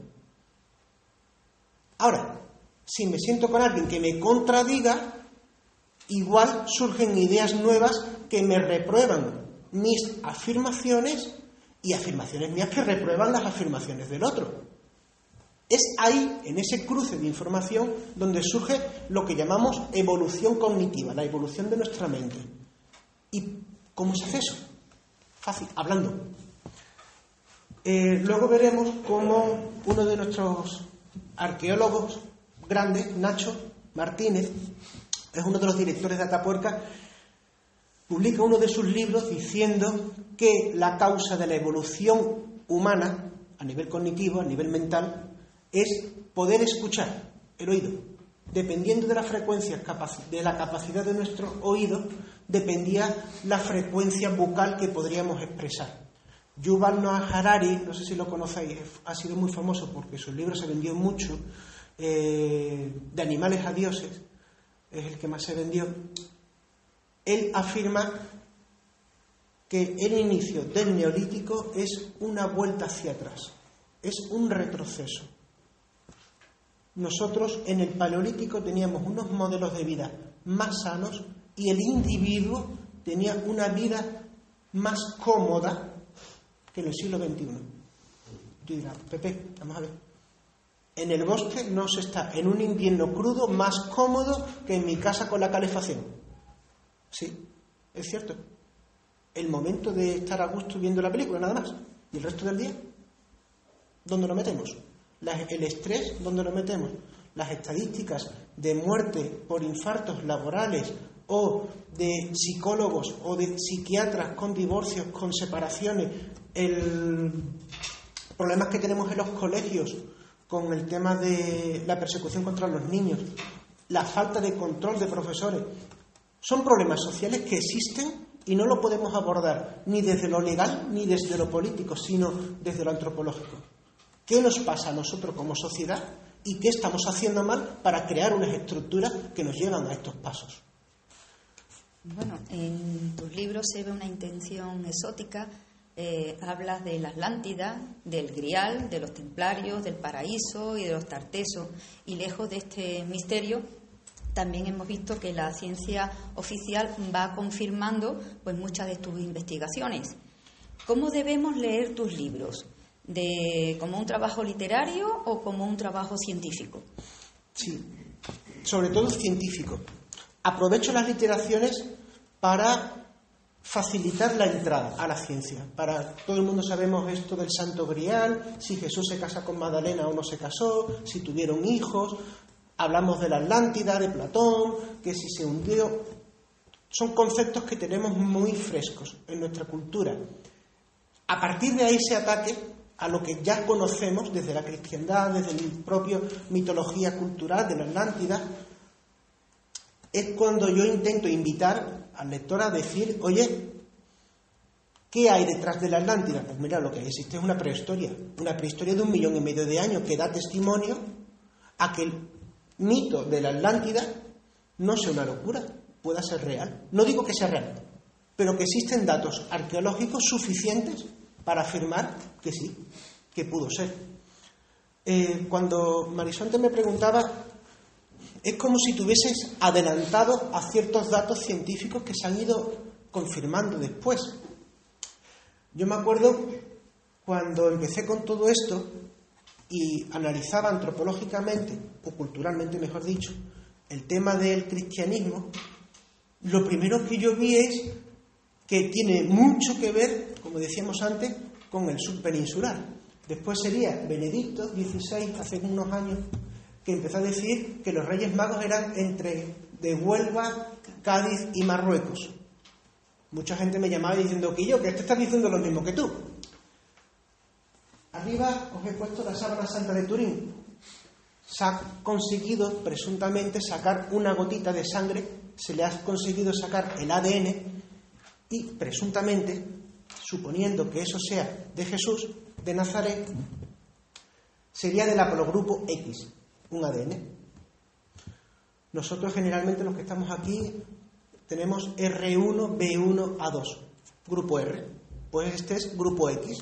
Ahora, si me siento con alguien que me contradiga, igual surgen ideas nuevas que me reprueban mis afirmaciones y afirmaciones mías que reprueban las afirmaciones del otro. Es ahí, en ese cruce de información, donde surge lo que llamamos evolución cognitiva, la evolución de nuestra mente. ¿Y cómo se hace eso? Fácil, hablando. Eh, luego veremos cómo uno de nuestros arqueólogos grandes, Nacho Martínez, es uno de los directores de Atapuerca, publica uno de sus libros diciendo que la causa de la evolución humana, a nivel cognitivo, a nivel mental, es poder escuchar, el oído. Dependiendo de la frecuencia, de la capacidad de nuestro oído, dependía la frecuencia bucal que podríamos expresar. Yuval Noah Harari, no sé si lo conocéis, ha sido muy famoso porque su libro se vendió mucho, eh, de animales a dioses, es el que más se vendió. Él afirma que el inicio del neolítico es una vuelta hacia atrás, es un retroceso. Nosotros en el paleolítico teníamos unos modelos de vida más sanos y el individuo tenía una vida más cómoda que en el siglo veintiuno. Yo diría, Pepe, vamos a ver. En el bosque no se está en un invierno crudo más cómodo que en mi casa con la calefacción. Sí, es cierto. El momento de estar a gusto viendo la película, nada más. ¿Y el resto del día? ¿Dónde lo metemos? La, el estrés, ¿dónde lo metemos? Las estadísticas de muerte por infartos laborales o de psicólogos o de psiquiatras con divorcios, con separaciones, el problemas que tenemos en los colegios con el tema de la persecución contra los niños, la falta de control de profesores, son problemas sociales que existen y no lo podemos abordar ni desde lo legal ni desde lo político, sino desde lo antropológico. ¿Qué nos pasa a nosotros como sociedad y qué estamos haciendo mal para crear unas estructuras que nos llevan a estos pasos. Bueno, en tus libros se ve una intención exótica. Eh, hablas de la Atlántida, del Grial, de los templarios, del paraíso y de los tartesos. Y lejos de este misterio, también hemos visto que la ciencia oficial va confirmando pues muchas de tus investigaciones. ¿Cómo debemos leer tus libros? ¿De como un trabajo literario o como un trabajo científico? Sí, sobre todo científico. Aprovecho las literaciones para facilitar la entrada a la ciencia. Para todo el mundo sabemos esto del Santo Grial, si Jesús se casa con Magdalena o no se casó, si tuvieron hijos. Hablamos de la Atlántida, de Platón, que si se hundió. Son conceptos que tenemos muy frescos en nuestra cultura. A partir de ahí se ataque a lo que ya conocemos desde la cristiandad, desde la propia mitología cultural de la Atlántida. Es cuando yo intento invitar al lector a decir, oye, ¿qué hay detrás de la Atlántida? Pues mira, lo que existe es una prehistoria, una prehistoria de un millón y medio de años que da testimonio a que el mito de la Atlántida no sea una locura, pueda ser real. No digo que sea real, pero que existen datos arqueológicos suficientes para afirmar que sí, que pudo ser. Eh, cuando Marisonte me preguntaba, es como si tuvieses adelantado a ciertos datos científicos que se han ido confirmando después. Yo me acuerdo cuando empecé con todo esto y analizaba antropológicamente, o culturalmente mejor dicho, el tema del cristianismo, lo primero que yo vi es que tiene mucho que ver, como decíamos antes, con el subpeninsular. Después sería Benedicto dieciséis, hace unos años, que empezó a decir que los Reyes Magos eran entre de Huelva, Cádiz y Marruecos. Mucha gente me llamaba diciendo que yo, que este está diciendo lo mismo que tú. Arriba os he puesto la sábana santa de Turín. Se ha conseguido presuntamente sacar una gotita de sangre, se le ha conseguido sacar el A D N y presuntamente, suponiendo que eso sea de Jesús, de Nazaret, sería del haplogrupo X, un A D N. Nosotros generalmente los que estamos aquí tenemos erre uno be uno a dos, grupo R, pues este es grupo X.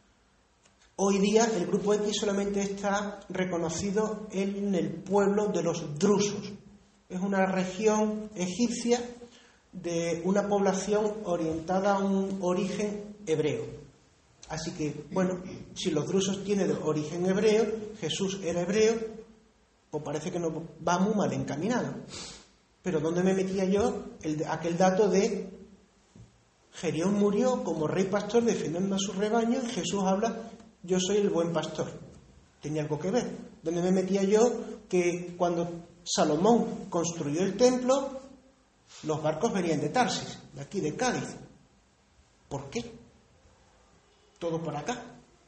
Hoy día el grupo X solamente está reconocido en el pueblo de los drusos. Es una región egipcia de una población orientada a un origen hebreo. Así que, bueno, si los drusos tienen origen hebreo, Jesús era hebreo, pues parece que nos va muy mal encaminado. Pero ¿dónde me metía yo el, aquel dato de Gedeón murió como rey pastor defendiendo a su rebaño y Jesús habla, yo soy el buen pastor? ¿Tenía algo que ver? ¿Dónde me metía yo que cuando Salomón construyó el templo, los barcos venían de Tarsis, de aquí de Cádiz? ¿Por qué? Todo por acá.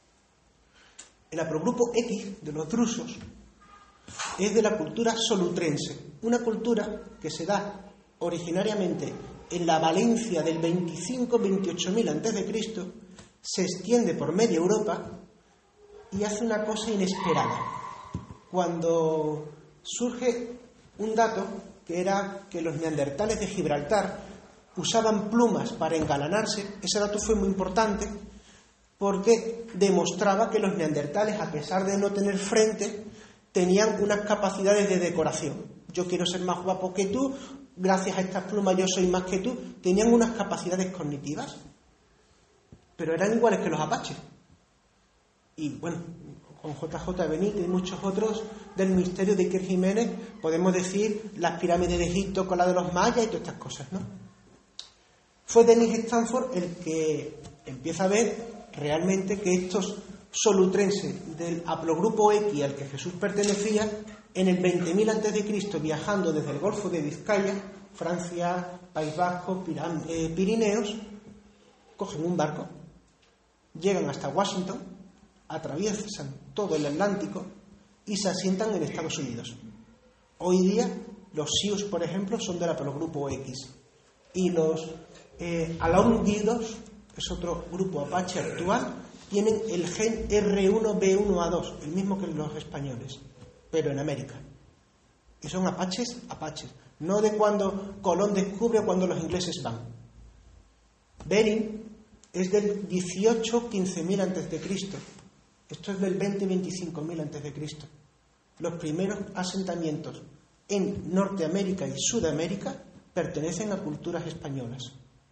El haplogrupo X de los drusos es de la cultura solutrense, una cultura que se da originariamente en la Valencia del veinticinco a veintiocho mil antes de Cristo, se extiende por media Europa y hace una cosa inesperada. Cuando surge un dato que era que los neandertales de Gibraltar usaban plumas para engalanarse, ese dato fue muy importante porque demostraba que los neandertales, a pesar de no tener frente, tenían unas capacidades de decoración. Yo quiero ser más guapo que tú, gracias a estas plumas yo soy más que tú. Tenían unas capacidades cognitivas, pero eran iguales que los apaches. Y bueno, con J J Benítez y muchos otros del misterio de Iker Jiménez podemos decir las pirámides de Egipto con la de los mayas y todas estas cosas, ¿no? Fue Dennis Stanford el que empieza a ver realmente que estos solutrenses del haplogrupo X al que Jesús pertenecía, en el veinte mil antes de Cristo, viajando desde el Golfo de Vizcaya, Francia, País Vasco, Piram, eh, Pirineos, cogen un barco, llegan hasta Washington, atraviesan todo el Atlántico y se asientan en Estados Unidos. Hoy día los Sioux, por ejemplo, son del haplogrupo X y los eh, Alaunguidos, que es otro grupo apache actual, tienen el gen erre uno be uno a dos, el mismo que los españoles. pero en América. Y son apaches, apaches. No de cuando Colón descubre o cuando los ingleses van. Bering es del dieciocho quince mil antes de Cristo. Esto es del veinte veinticinco mil antes de Cristo. Los primeros asentamientos en Norteamérica y Sudamérica pertenecen a culturas españolas.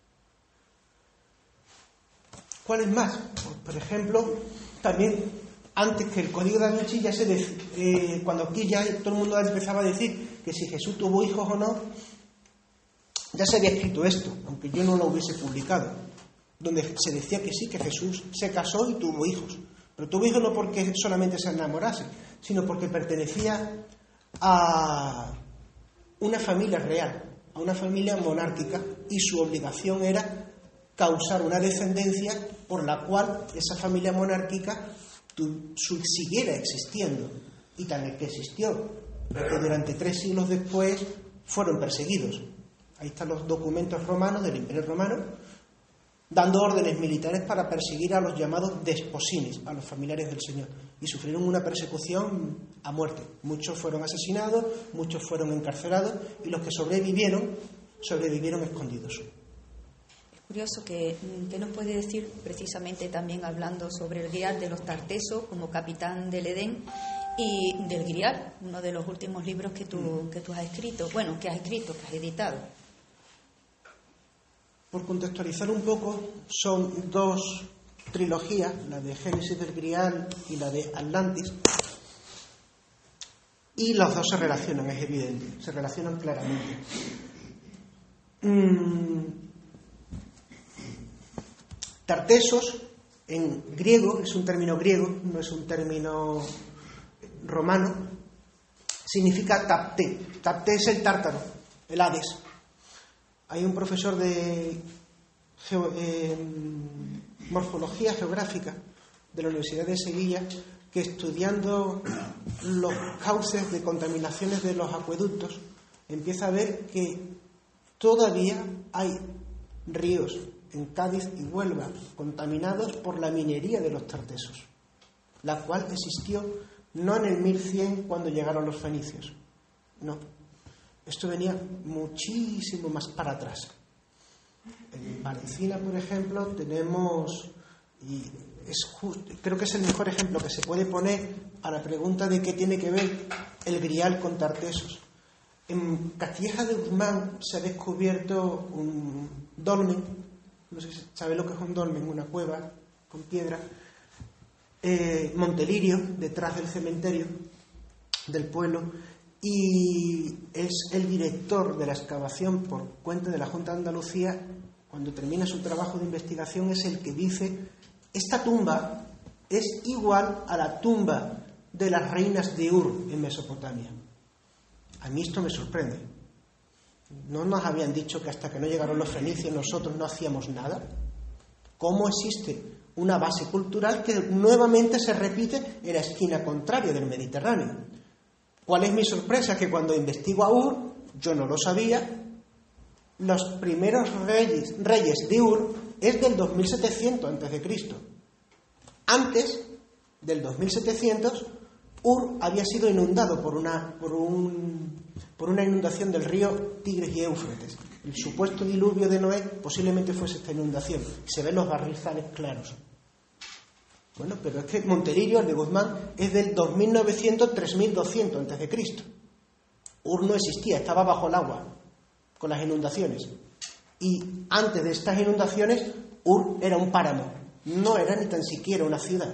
¿Cuáles más? Pues, por ejemplo, también antes que el Código Da Vinci ya se decía, eh, cuando aquí ya todo el mundo empezaba a decir que si Jesús tuvo hijos o no, ya se había escrito esto, aunque yo no lo hubiese publicado, donde se decía que sí, que Jesús se casó y tuvo hijos. Pero tuvo hijos no porque solamente se enamorase, sino porque pertenecía a una familia real, a una familia monárquica, y su obligación era causar una descendencia por la cual esa familia monárquica tu, su, siguiera existiendo. Y tan es que existió, porque durante tres siglos después fueron perseguidos. Ahí están los documentos romanos del Imperio Romano, dando órdenes militares para perseguir a los llamados desposines, a los familiares del Señor, y sufrieron una persecución a muerte. Muchos fueron asesinados, muchos fueron encarcelados, y los que sobrevivieron, sobrevivieron escondidos. Es curioso que, que nos puede decir, precisamente también hablando sobre el Grial de los Tartesos como capitán del Edén, y del Grial, uno de los últimos libros que tú, que tú has escrito, bueno, que has escrito, que has editado. Por contextualizar un poco, son dos trilogías, la de Génesis del Grial y la de Atlantis, y las dos se relacionan, es evidente, se relacionan claramente. Mm. Tartesos, en griego, es un término griego, no es un término romano, significa tapté. Tapté es el tártaro, el Hades. Hay un profesor de geo, eh, morfología geográfica de la Universidad de Sevilla que, estudiando los cauces de contaminaciones de los acueductos, empieza a ver que todavía hay ríos en Cádiz y Huelva contaminados por la minería de los tartesos, la cual existió no en el mil cien cuando llegaron los fenicios, no. Esto venía muchísimo más para atrás. En Valencina, por ejemplo, tenemos, y es justo, creo que es el mejor ejemplo que se puede poner a la pregunta de qué tiene que ver el Grial con Tartesos. En Castilleja de Guzmán se ha descubierto un dolmen, no sé si sabe lo que es un dolmen, una cueva con piedra, eh, Montelirio, detrás del cementerio del pueblo, y es el director de la excavación por cuenta de la Junta de Andalucía. Cuando termina su trabajo de investigación, es el que dice: esta tumba es igual a la tumba de las reinas de Ur en Mesopotamia. A mí esto me sorprende. ¿No nos habían dicho que hasta que no llegaron los fenicios nosotros no hacíamos nada? ¿Cómo existe una base cultural que nuevamente se repite en la esquina contraria del Mediterráneo? ¿Cuál es mi sorpresa? Que cuando investigo a Ur, yo no lo sabía, los primeros reyes, reyes de Ur es del dos mil setecientos antes de Cristo. Antes del dos mil setecientos, Ur había sido inundado por una, por, un, por una inundación del río Tigris y Éufrates. El supuesto diluvio de Noé posiblemente fuese esta inundación. Se ven los barrizales claros. Bueno, pero es que Montelirio, el de Guzmán, es del dos mil novecientos a tres mil doscientos antes de Cristo. Ur no existía, estaba bajo el agua, con las inundaciones. Y antes de estas inundaciones, Ur era un páramo, no era ni tan siquiera una ciudad.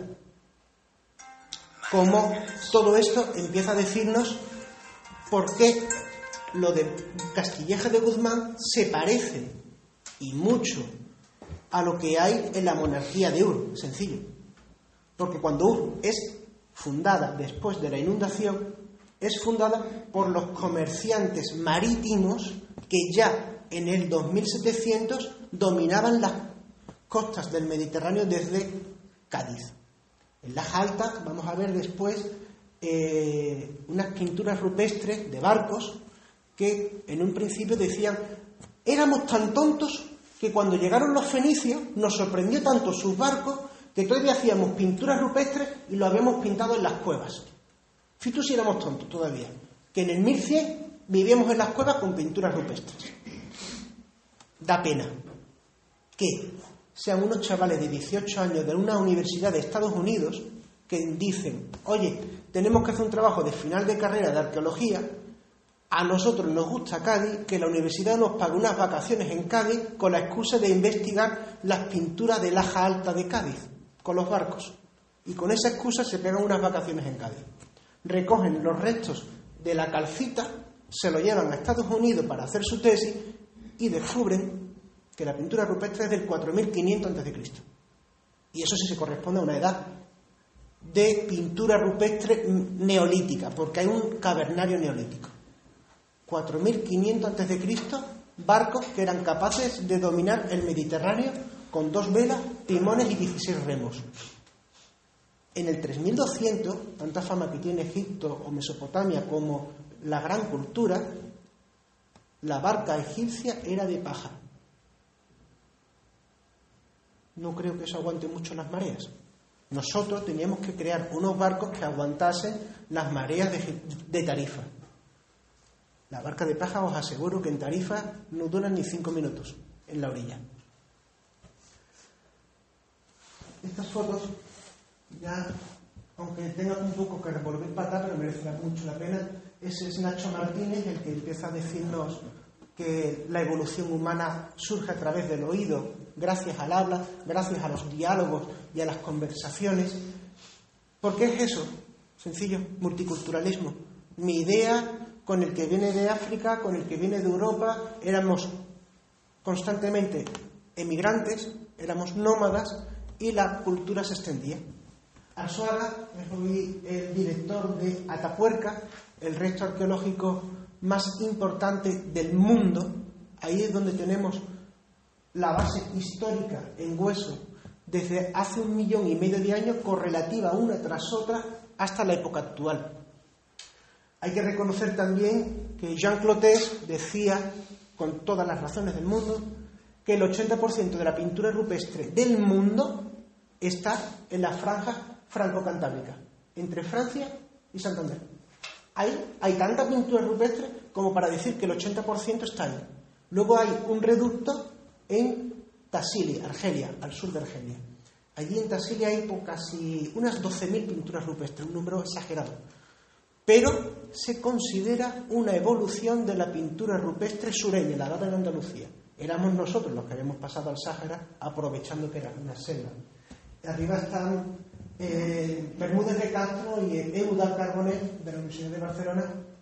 Como todo esto empieza a decirnos por qué lo de Castilleja de Guzmán se parece, y mucho, a lo que hay en la monarquía de Ur, sencillo. Porque cuando Ur es fundada después de la inundación, es fundada por los comerciantes marítimos que ya en el dos mil setecientos dominaban las costas del Mediterráneo desde Cádiz. En las altas vamos a ver después eh, unas pinturas rupestres de barcos que en un principio decían: éramos tan tontos que cuando llegaron los fenicios nos sorprendió tanto sus barcos que todavía hacíamos pinturas rupestres y lo habíamos pintado en las cuevas. Fíjate si éramos tontos todavía, que en el mil cien vivíamos en las cuevas con pinturas rupestres. Da pena que sean unos chavales de dieciocho años de una universidad de Estados Unidos que dicen, oye, tenemos que hacer un trabajo de final de carrera de arqueología, a nosotros nos gusta Cádiz, que la universidad nos pague unas vacaciones en Cádiz con la excusa de investigar las pinturas de Laja Alta de Cádiz, con los barcos. Y con esa excusa se pegan unas vacaciones en Cádiz. Recogen los restos de la calcita, se lo llevan a Estados Unidos para hacer su tesis y descubren que la pintura rupestre es del cuatro mil quinientos antes de Cristo. Y eso sí se corresponde a una edad de pintura rupestre neolítica, porque hay un cavernario neolítico. cuatro mil quinientos antes de Cristo, barcos que eran capaces de dominar el Mediterráneo con dos velas, timones y dieciséis remos. En el tres mil doscientos, tanta fama que tiene Egipto o Mesopotamia como la gran cultura, la barca egipcia era de paja. No creo que eso aguante mucho las mareas. Nosotros teníamos que crear unos barcos que aguantasen las mareas de, de Tarifa. La barca de paja, os aseguro que en Tarifa no duran ni cinco minutos en la orilla. Estas fotos, ya, aunque tengan un poco que revolver patas, pero merece mucho la pena. Ese es Nacho Martínez, el que empieza a decirnos que la evolución humana surge a través del oído, gracias al habla, gracias a los diálogos y a las conversaciones. ¿Por qué es eso? Sencillo, multiculturalismo. Mi idea con el que viene de África, con el que viene de Europa, éramos constantemente emigrantes, éramos nómadas y la cultura se extendía. Arzuaga es hoy el director de Atapuerca, el resto arqueológico más importante del mundo. Ahí es donde tenemos la base histórica en hueso desde hace un millón y medio de años, correlativa una tras otra hasta la época actual. Hay que reconocer también que Jean Clotés decía, con todas las razones del mundo, que el ochenta por ciento de la pintura rupestre del mundo está en la franja franco-cantábrica, entre Francia y Santander. Hay, hay tanta pintura rupestre como para decir que el ochenta por ciento está ahí. Luego hay un reducto en Tassili, Argelia, al sur de Argelia. Allí en Tassili hay casi unas doce mil pinturas rupestres, un número exagerado. Pero se considera una evolución de la pintura rupestre sureña, la dada en Andalucía. Éramos nosotros los que habíamos pasado al Sáhara aprovechando que era una selva. Arriba están eh, Bermúdez de Castro y Eudald Carbonet de la Universidad de Barcelona,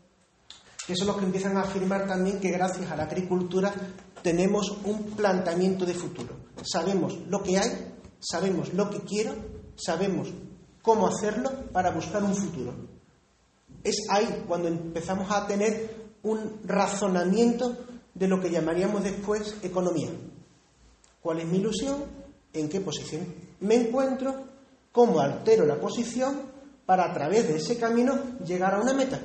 que son los que empiezan a afirmar también que gracias a la agricultura tenemos un planteamiento de futuro. Sabemos lo que hay, sabemos lo que quiero, sabemos cómo hacerlo para buscar un futuro. Es ahí cuando empezamos a tener un razonamiento de lo que llamaríamos después economía. ¿Cuál es mi ilusión? ¿En qué posición me encuentro? ¿Cómo altero la posición para a través de ese camino llegar a una meta?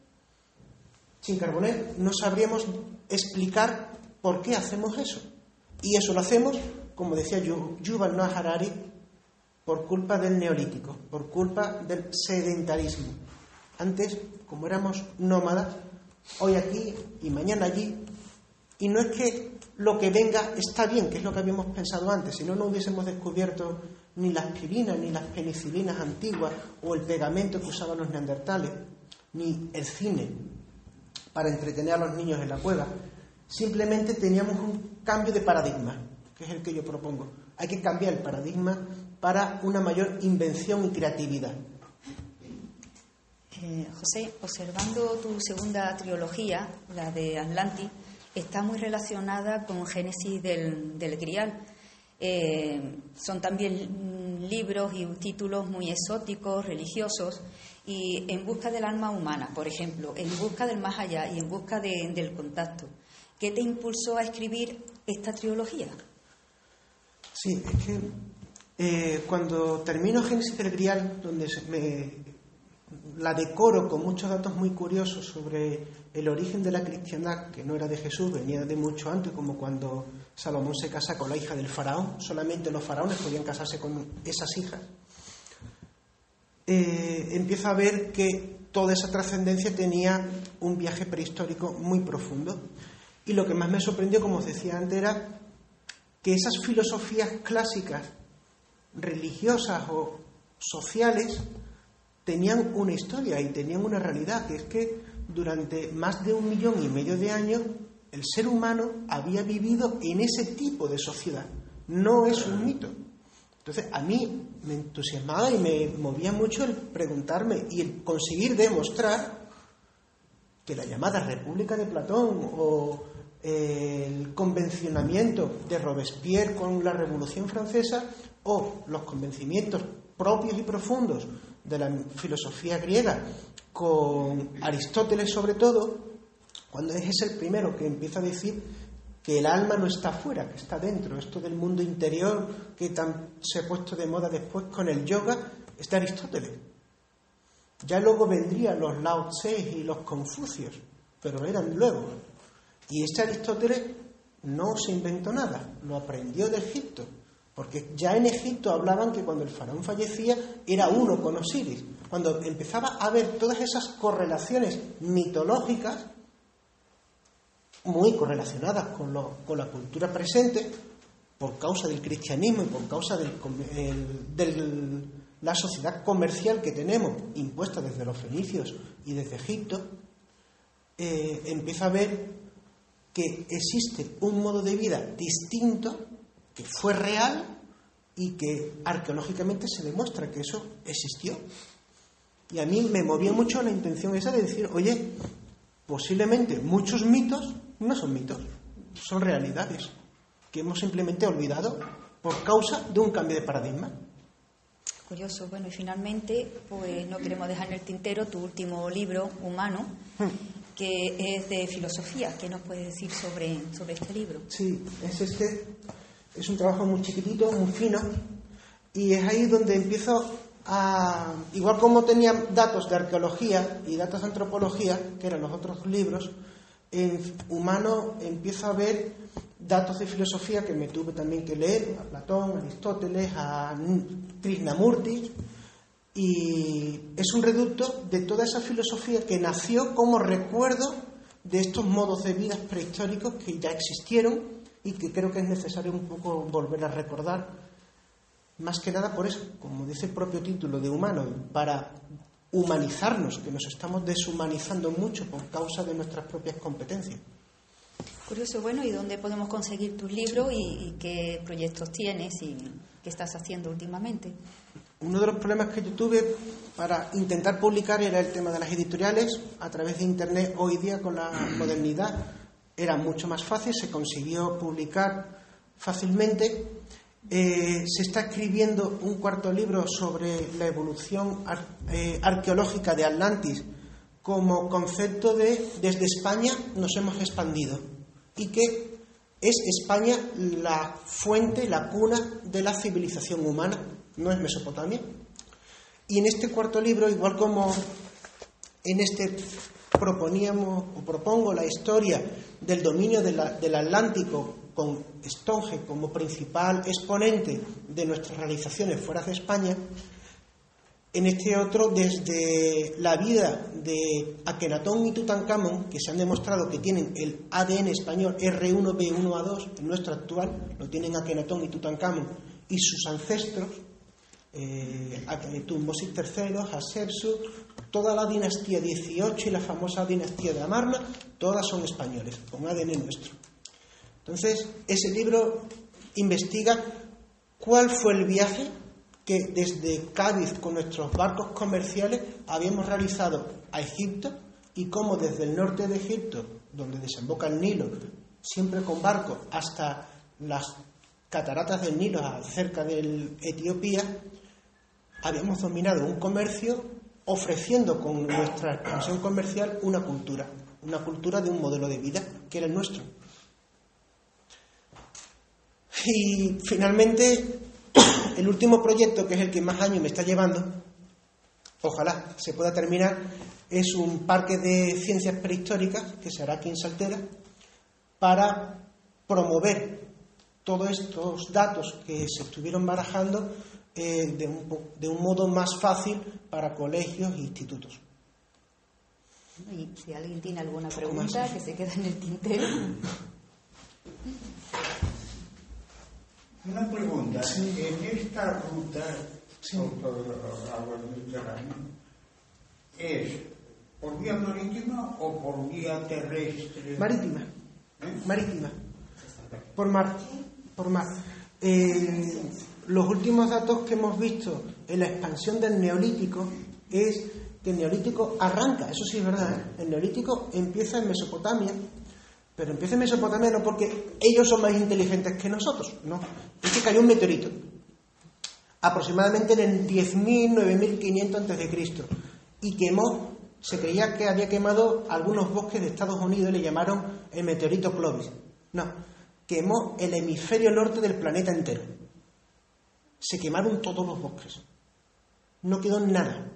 Sin Carbonet no sabríamos explicar por qué hacemos eso. Y eso lo hacemos, como decía Yuval Noah Harari, por culpa del neolítico, por culpa del sedentarismo. Antes, como éramos nómadas, hoy aquí y mañana allí, y no es que lo que venga está bien, que es lo que habíamos pensado antes, si no, no hubiésemos descubierto ni la aspirina, ni las penicilinas antiguas, o el pegamento que usaban los neandertales, ni el cine para entretener a los niños en la cueva. Simplemente teníamos un cambio de paradigma, que es el que yo propongo. Hay que cambiar el paradigma para una mayor invención y creatividad. Eh, José, observando tu segunda trilogía, la de Atlantis, está muy relacionada con Génesis del, del Grial. Eh, son también libros y títulos muy exóticos, religiosos, y en busca del alma humana, por ejemplo, en busca del más allá y en busca de, del contacto. ¿Qué te impulsó a escribir esta trilogía? Sí, es que eh, cuando termino Génesis del Grial, donde me la decoro con muchos datos muy curiosos sobre el origen de la cristiandad, que no era de Jesús, venía de mucho antes, como cuando Salomón se casa con la hija del faraón. Solamente los faraones podían casarse con esas hijas. Eh, empiezo a ver que toda esa trascendencia tenía un viaje prehistórico muy profundo. Y lo que más me sorprendió, como os decía antes, era que esas filosofías clásicas, religiosas o sociales, tenían una historia y tenían una realidad, que es que durante más de un millón y medio de años el ser humano había vivido en ese tipo de sociedad. No es un mito. Entonces, a mí me entusiasmaba y me movía mucho el preguntarme y el conseguir demostrar que la llamada República de Platón o el convencionamiento de Robespierre con la Revolución Francesa o los convencimientos propios y profundos de la filosofía griega con Aristóteles sobre todo, cuando es el primero que empieza a decir que el alma no está fuera, que está dentro, esto del mundo interior que tan, se ha puesto de moda después con el yoga, es de Aristóteles. Ya luego vendrían los Lao Tse y los Confucios, pero eran luego. Y este Aristóteles no se inventó nada, lo aprendió de Egipto, porque ya en Egipto hablaban que cuando el faraón fallecía era uno con Osiris. Cuando empezaba a ver todas esas correlaciones mitológicas, muy correlacionadas con, lo, con la cultura presente, por causa del cristianismo y por causa de la sociedad comercial que tenemos, impuesta desde los fenicios y desde Egipto, eh, empieza a ver que existe un modo de vida distinto, que fue real y que arqueológicamente se demuestra que eso existió. Y a mí me movía mucho la intención esa de decir, oye, posiblemente muchos mitos no son mitos, son realidades que hemos simplemente olvidado por causa de un cambio de paradigma. Curioso. Bueno, y finalmente, pues no queremos dejar en el tintero tu último libro, Humano, que es de filosofía. ¿Qué nos puedes decir sobre, sobre este libro? Sí, es este, es un trabajo muy chiquitito, muy fino, y es ahí donde empiezo a, igual como tenía datos de arqueología y datos de antropología, que eran los otros libros, en Humano empiezo a ver datos de filosofía que me tuve también que leer, a Platón, a Aristóteles, a Krishnamurti, y es un reducto de toda esa filosofía que nació como recuerdo de estos modos de vida prehistóricos que ya existieron y que creo que es necesario un poco volver a recordar, más que nada por eso, como dice el propio título de Humano, para humanizarnos, que nos estamos deshumanizando mucho por causa de nuestras propias competencias. Curioso. Bueno, ¿y dónde podemos conseguir tus libros y, y qué proyectos tienes y qué estás haciendo últimamente? Uno de los problemas que yo tuve para intentar publicar era el tema de las editoriales. A través de Internet, hoy día con la modernidad, era mucho más fácil, se consiguió publicar fácilmente. Eh, se está escribiendo un cuarto libro sobre la evolución ar- eh, arqueológica de Atlantis como concepto de desde España nos hemos expandido y que es España la fuente, la cuna de la civilización humana, no es Mesopotamia. Y en este cuarto libro, igual como en este proponíamos o propongo la historia del dominio de la, del Atlántico con Stonehenge como principal exponente de nuestras realizaciones fuera de España, en este otro desde la vida de Akenatón y Tutankamón, que se han demostrado que tienen el A D N español R uno B uno A dos, el nuestro actual, lo tienen Akenatón y Tutankamón y sus ancestros, eh, Tutmosis tercero, Hatshepsut, toda la dinastía dieciocho y la famosa dinastía de Amarna, todas son españoles, con A D N nuestro. Entonces, ese libro investiga cuál fue el viaje que desde Cádiz con nuestros barcos comerciales habíamos realizado a Egipto y cómo desde el norte de Egipto, donde desemboca el Nilo, siempre con barcos, hasta las cataratas del Nilo, cerca de Etiopía, habíamos dominado un comercio ofreciendo con nuestra expansión comercial una cultura, una cultura de un modelo de vida que era el nuestro. Y finalmente, el último proyecto, que es el que más años me está llevando, ojalá se pueda terminar, es un parque de ciencias prehistóricas que se hará aquí en Saltera para promover todos estos datos que se estuvieron barajando eh, de, un, de un modo más fácil para colegios e institutos. Y si alguien tiene alguna pregunta, que se queda en el tintero. Una pregunta. Sí. En esta ruta Sí. por todo el agua mediterránea, ¿es por vía marítima o por vía terrestre? Marítima. ¿Eh? Marítima. Por mar. Por mar. Eh, los últimos datos que hemos visto en la expansión del Neolítico es que el Neolítico arranca, eso sí es verdad, ¿eh? El Neolítico empieza en Mesopotamia, pero empieza en Mesopotamia no porque ellos son más inteligentes que nosotros, no, es que cayó un meteorito, aproximadamente en el diez mil, nueve mil quinientos antes de Cristo, y quemó, se creía que había quemado algunos bosques de Estados Unidos y le llamaron el meteorito Clovis. No, quemó el hemisferio norte del planeta entero. Se quemaron todos los bosques. No quedó nada.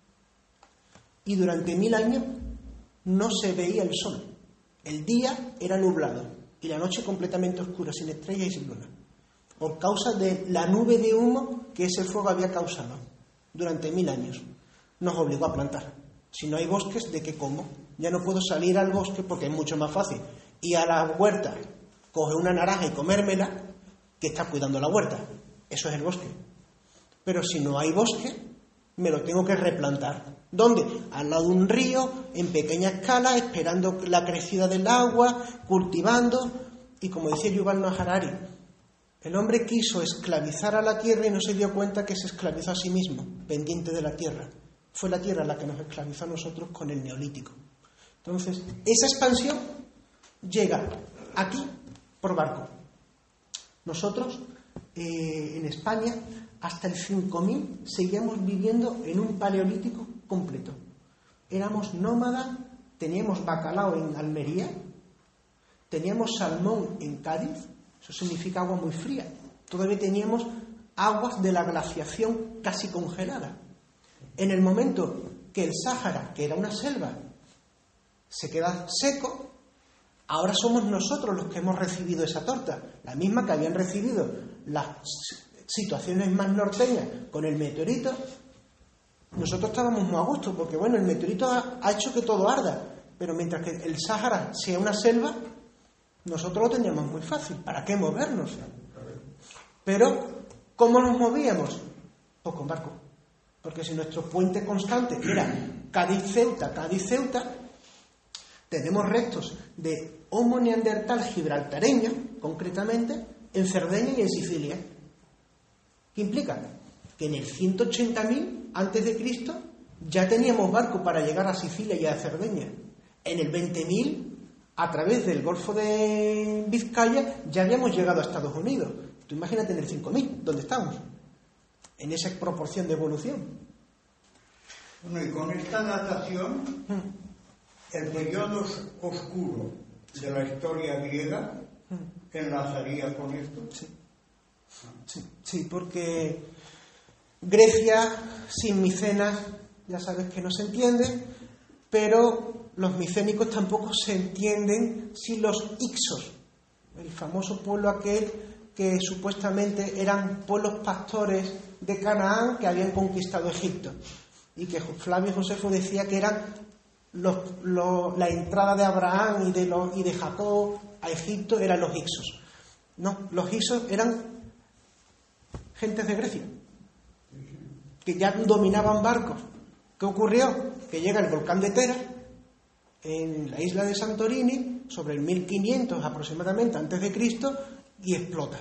Y durante mil años no se veía el sol. El día era nublado y la noche completamente oscura, sin estrellas y sin luna, por causa de la nube de humo que ese fuego había causado durante mil años. Nos obligó a plantar. Si no hay bosques, ¿de qué como? Ya no puedo salir al bosque porque es mucho más fácil. Y a la huerta, coger una naranja y comérmela, que está cuidando la huerta. Eso es el bosque. Pero si no hay bosque, me lo tengo que replantar. ¿Dónde? Al lado de un río, en pequeña escala, esperando la crecida del agua, cultivando. Y como decía Yuval Noah Harari, el hombre quiso esclavizar a la tierra y no se dio cuenta que se esclavizó a sí mismo, pendiente de la tierra. Fue la tierra la que nos esclavizó a nosotros con el Neolítico. Entonces, esa expansión llega aquí por barco. Nosotros, eh, en España, hasta el cinco mil seguíamos viviendo en un paleolítico completo. Éramos nómadas, teníamos bacalao en Almería, teníamos salmón en Cádiz, eso significa agua muy fría. Todavía teníamos aguas de la glaciación casi congelada. En el momento que el Sáhara, que era una selva, se queda seco, ahora somos nosotros los que hemos recibido esa torta, la misma que habían recibido las situaciones más norteñas con el meteorito. Nosotros estábamos muy a gusto, porque bueno, el meteorito ha, ha hecho que todo arda, pero mientras que el Sáhara sea una selva, nosotros lo teníamos muy fácil. ¿Para qué movernos? Pero, ¿cómo nos movíamos? Pues con barco. Porque si nuestro puente constante era Cádiz-Ceuta, Cádiz-Ceuta, tenemos restos de Homo neandertal gibraltareño, concretamente, en Cerdeña y en Sicilia. ¿Qué implica? Que en el ciento ochenta mil antes de Cristo ya teníamos barco para llegar a Sicilia y a Cerdeña. En el veinte mil, a través del Golfo de Vizcaya, ya habíamos llegado a Estados Unidos. Tú imagínate en el cinco mil, ¿dónde estamos? En esa proporción de evolución. Bueno, y con esta datación, el periodo oscuro de la historia griega enlazaría con esto. Sí. Sí, sí, porque Grecia sin Micenas, ya sabes que no se entiende, pero los micénicos tampoco se entienden sin los Ixos, el famoso pueblo aquel que supuestamente eran pueblos pastores de Canaán que habían conquistado Egipto, y que Flavio Josefo decía que eran los, los, la entrada de Abraham y de, los, y de Jacob a Egipto eran los Ixos. No, los Ixos eran gentes de Grecia, que ya dominaban barcos. ¿Qué ocurrió? Que llega el volcán de Tera, en la isla de Santorini, sobre el mil quinientos aproximadamente antes de Cristo, y explota.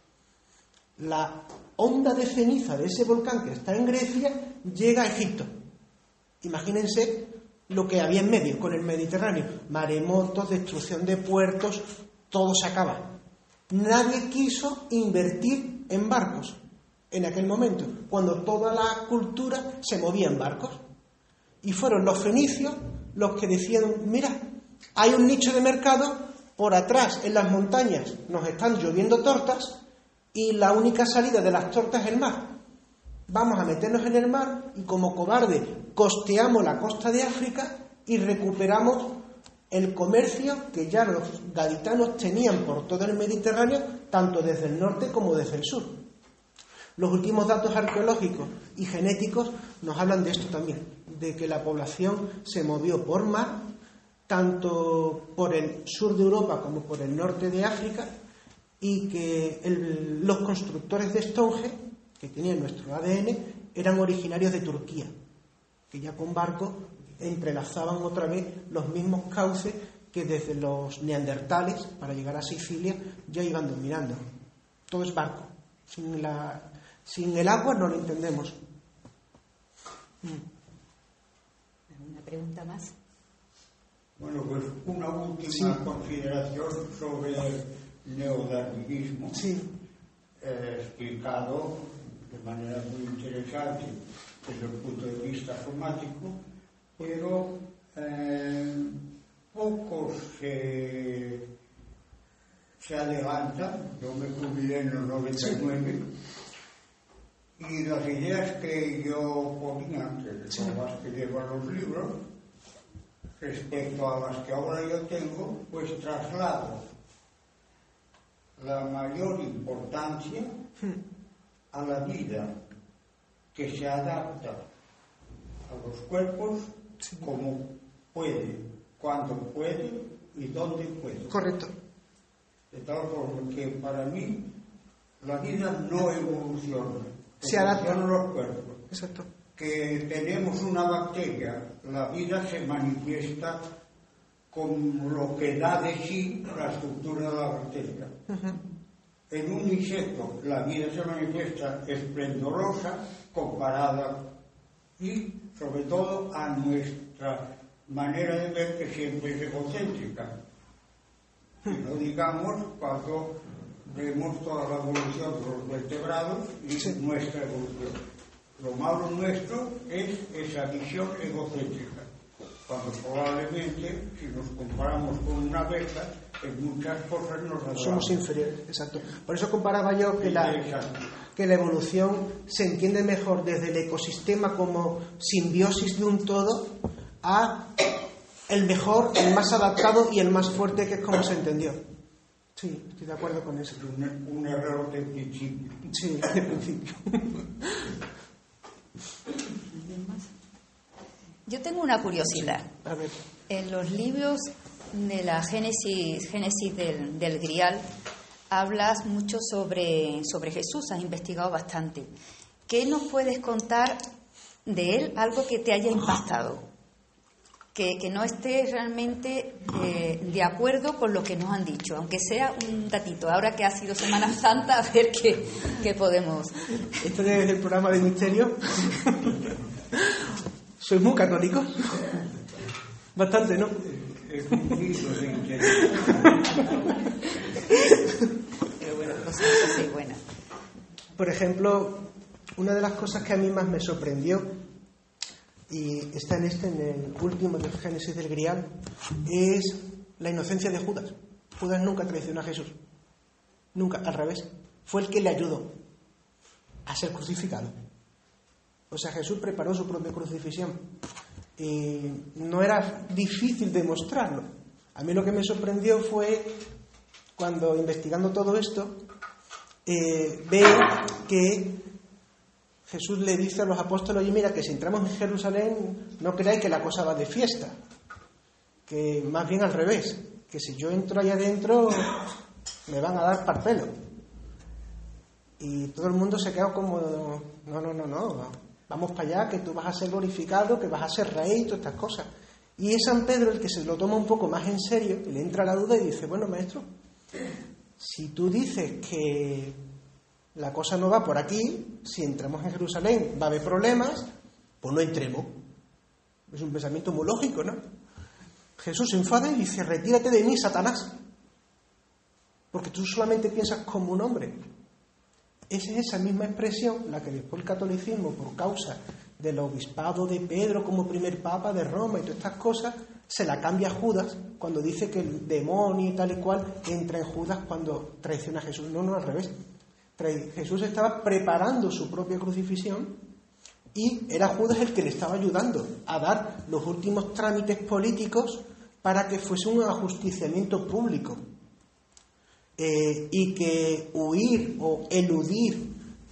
La onda de ceniza de ese volcán que está en Grecia llega a Egipto. Imagínense lo que había en medio con el Mediterráneo: maremotos, destrucción de puertos, todo se acaba. Nadie quiso invertir en barcos en aquel momento, cuando toda la cultura se movía en barcos. Y fueron los fenicios los que decían: mira, hay un nicho de mercado, por atrás en las montañas nos están lloviendo tortas y la única salida de las tortas es el mar. Vamos a meternos en el mar y como cobarde costeamos la costa de África y recuperamos el comercio que ya los gaditanos tenían por todo el Mediterráneo, tanto desde el norte como desde el sur. Los últimos datos arqueológicos y genéticos nos hablan de esto también, de que la población se movió por mar, tanto por el sur de Europa como por el norte de África, y que el, los constructores de Stonehenge, que tenían nuestro A D N, eran originarios de Turquía, que ya con barco entrelazaban otra vez los mismos cauces que desde los neandertales, para llegar a Sicilia, ya iban dominando. Todo es barco. Sin, la, sin el agua no lo entendemos. ¿Una pregunta más? Bueno, pues una última Sí. consideración sobre el neodarwinismo, Sí. eh, explicado de manera muy interesante desde el punto de vista somático, pero eh, pocos se, se adelantan. Yo me jubilé en el noventa y nueve y las ideas que yo ponía, que son las que llevan los libros, respecto a las que ahora yo tengo, pues traslado la mayor importancia a la vida que se adapta a los cuerpos como puede, cuando puede y dónde puede. Correcto. De tal forma que para mí la vida no evoluciona, Se adapta. evolucionan los cuerpos. Exacto. Que tenemos una bacteria, la vida se manifiesta con lo que da de sí la estructura de la bacteria. Uh-huh. En un insecto la vida se manifiesta esplendorosa comparada y sobre todo a nuestra manera de ver, que siempre es egocéntrica. Y no digamos cuando vemos toda la evolución de los vertebrados y Sí. nuestra evolución. Lo malo nuestro es esa visión egocéntrica, cuando probablemente, si nos comparamos con una abeja, en muchas cosas nos adoramos. Somos inferiores, exacto. Por eso comparaba yo que la, Exacto. que la evolución se entiende mejor desde el ecosistema como simbiosis de un todo a el mejor, el más adaptado y el más fuerte, que es como se entendió. Sí, estoy de acuerdo con eso. Un, un error de principio. Sí, de principio. Yo tengo una curiosidad. A ver. En los libros de la Génesis, Génesis del, del Grial, hablas mucho sobre, sobre Jesús, has investigado bastante. ¿Qué nos puedes contar de él, algo que te haya impactado? Que, que no esté realmente eh, de acuerdo con lo que nos han dicho, aunque sea un datito. Ahora que ha sido Semana Santa, a ver qué, qué podemos... ¿Esto es el programa de misterio? ¿Sois muy católicos? Bastante, ¿no? Es un libro de interés. Pero bueno, cosas así buenas. Por ejemplo, una de las cosas que a mí más me sorprendió, y está en este, en el último del Génesis del Grial, es la inocencia de Judas. Judas nunca traicionó a Jesús. Nunca, al revés. Fue el que le ayudó a ser crucificado. O sea, Jesús preparó su propia crucifixión. Y no era difícil demostrarlo. A mí lo que me sorprendió fue, cuando investigando todo esto, eh, ver que Jesús le dice a los apóstoles: oye, mira, que si entramos en Jerusalén, no creáis que la cosa va de fiesta, que más bien al revés, que si yo entro allá adentro me van a dar parpelo. Y todo el mundo se quedó como: no, no, no, no, vamos para allá, que tú vas a ser glorificado, que vas a ser rey y todas estas cosas. Y es San Pedro el que se lo toma un poco más en serio y le entra la duda y dice: bueno, maestro, si tú dices que la cosa no va por aquí, si entramos en Jerusalén va a haber problemas, pues no entremos. Es un pensamiento muy lógico, ¿no? Jesús se enfada y dice: retírate de mí, Satanás, porque tú solamente piensas como un hombre. Esa es esa misma expresión la que después el catolicismo, por causa del obispado de Pedro como primer papa de Roma y todas estas cosas, se la cambia a Judas cuando dice que el demonio y tal y cual entra en Judas cuando traiciona a Jesús. No, no, al revés. Jesús estaba preparando su propia crucifixión y era Judas el que le estaba ayudando a dar los últimos trámites políticos para que fuese un ajusticiamiento público. Eh, y que huir o eludir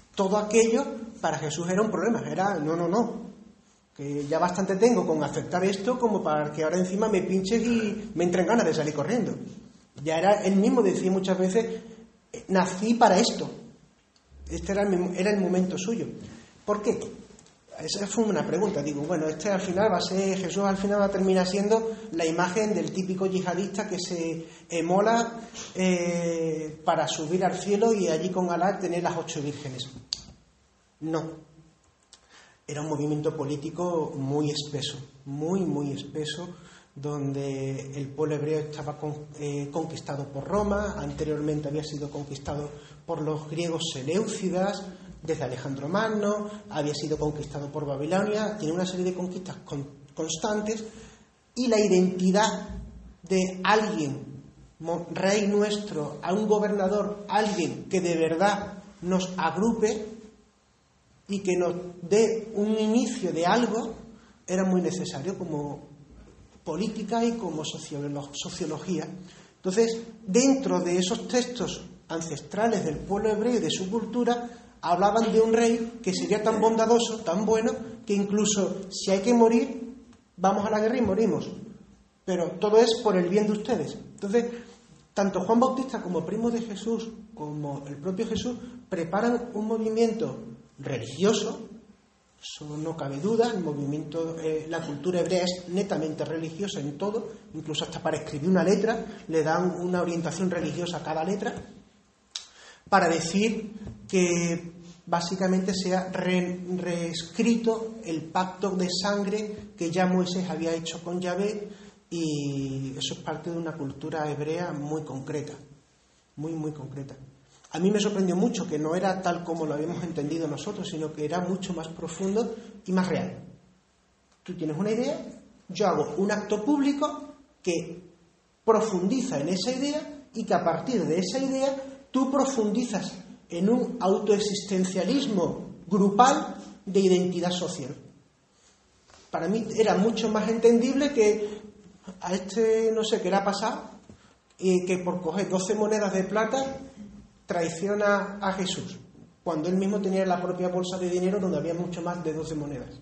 todo aquello para Jesús era un problema. Era, no, no, no, que ya bastante tengo con aceptar esto como para que ahora encima me pinches y me entren ganas de salir corriendo. Ya era, él mismo decía muchas veces, nací para esto. Este era el, era el momento suyo. ¿Por qué? Esa fue una pregunta. Digo, bueno, este al final va a ser, Jesús al final va a terminar siendo la imagen del típico yihadista que se emola eh, para subir al cielo y allí con Alá tener las ocho vírgenes. No. Era un movimiento político muy espeso, muy, muy espeso, donde el pueblo hebreo estaba con, eh, conquistado por Roma, anteriormente había sido conquistado por los griegos seleucidas, desde Alejandro Magno, había sido conquistado por Babilonia, tiene una serie de conquistas con, constantes, y la identidad de alguien, rey nuestro, a un gobernador, alguien que de verdad nos agrupe y que nos dé un inicio de algo, era muy necesario como política y como sociología. Entonces, dentro de esos textos ancestrales del pueblo hebreo y de su cultura, hablaban de un rey que sería tan bondadoso, tan bueno, que incluso si hay que morir, vamos a la guerra y morimos. Pero todo es por el bien de ustedes. Entonces, tanto Juan Bautista como primo de Jesús, como el propio Jesús, preparan un movimiento religioso, eso no cabe duda. El movimiento, eh, la cultura hebrea es netamente religiosa en todo, incluso hasta para escribir una letra, le dan una orientación religiosa a cada letra, para decir que básicamente se ha re, reescrito el pacto de sangre que ya Moisés había hecho con Yahvé, y eso es parte de una cultura hebrea muy concreta, muy, muy concreta. A mí me sorprendió mucho que no era tal como lo habíamos entendido nosotros, sino que era mucho más profundo y más real. Tú tienes una idea, yo hago un acto público que profundiza en esa idea y que a partir de esa idea tú profundizas en un autoexistencialismo grupal de identidad social. Para mí era mucho más entendible que a este no sé qué le ha pasado y que por coger doce monedas de plata traiciona a Jesús, cuando él mismo tenía la propia bolsa de dinero donde había mucho más de doce monedas.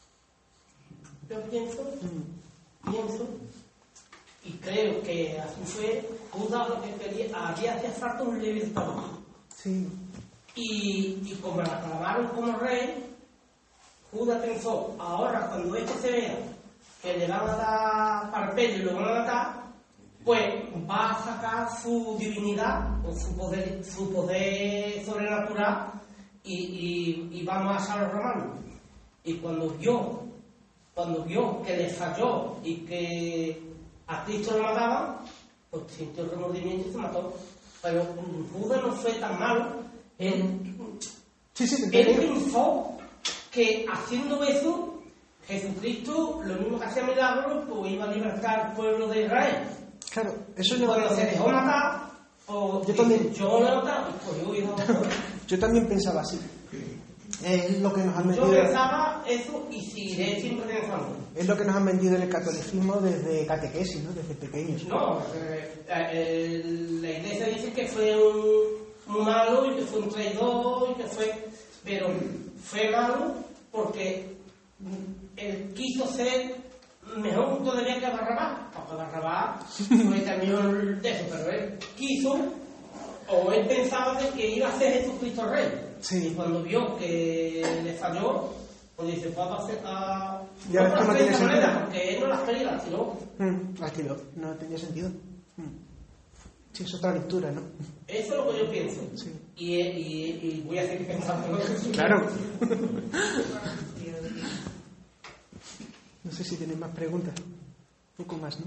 Yo pienso, mm. pienso y creo que así fue. Judas lo que quería, había hacía falta un libertador. Sí. Y, y como la aclamaron como rey, Judas pensó, ahora cuando este se vea que le van a dar parpello y lo van a matar, pues va a sacar su divinidad o su poder, su poder sobrenatural y, y, y vamos a ser los romanos. Y cuando vio, cuando vio que le falló y que a Cristo lo mataban, pues sintió remordimiento y se mató. Pero Judas no fue tan malo. Él, sí, sí, él pensó que haciendo eso, Jesucristo, lo mismo que hacía milagros, pues iba a libertar al pueblo de Israel. Claro, eso y yo cuando se dejó matar, pues, yo también, yo lo he matado, pues yo he ido a yo también pensaba así. Es lo que nos han Yo vendido. pensaba eso y seguiré siempre pensando. Es lo que nos han vendido en el catolicismo desde catequesis, ¿no? Desde pequeños. No, eh, eh, la iglesia dice que fue un, un malo y que fue un traidor y que fue, pero fue malo porque él quiso ser mejor todavía que Barrabás, porque Barrabás fue también de eso, pero él quiso, o él pensaba de que iba a ser Jesucristo rey. Sí. Y cuando vio que le falló, pues dice, pues va a hacer a... Ya ves que no tiene sentido. manera, porque él no las quería, sino... Mm, alquiló, no tenía sentido. Mm. Sí, es otra lectura, ¿no? Eso es lo que yo pienso. Sí. Y, y, y voy a seguir pensando. Claro. No sé si tenéis más preguntas. Un poco más, ¿no?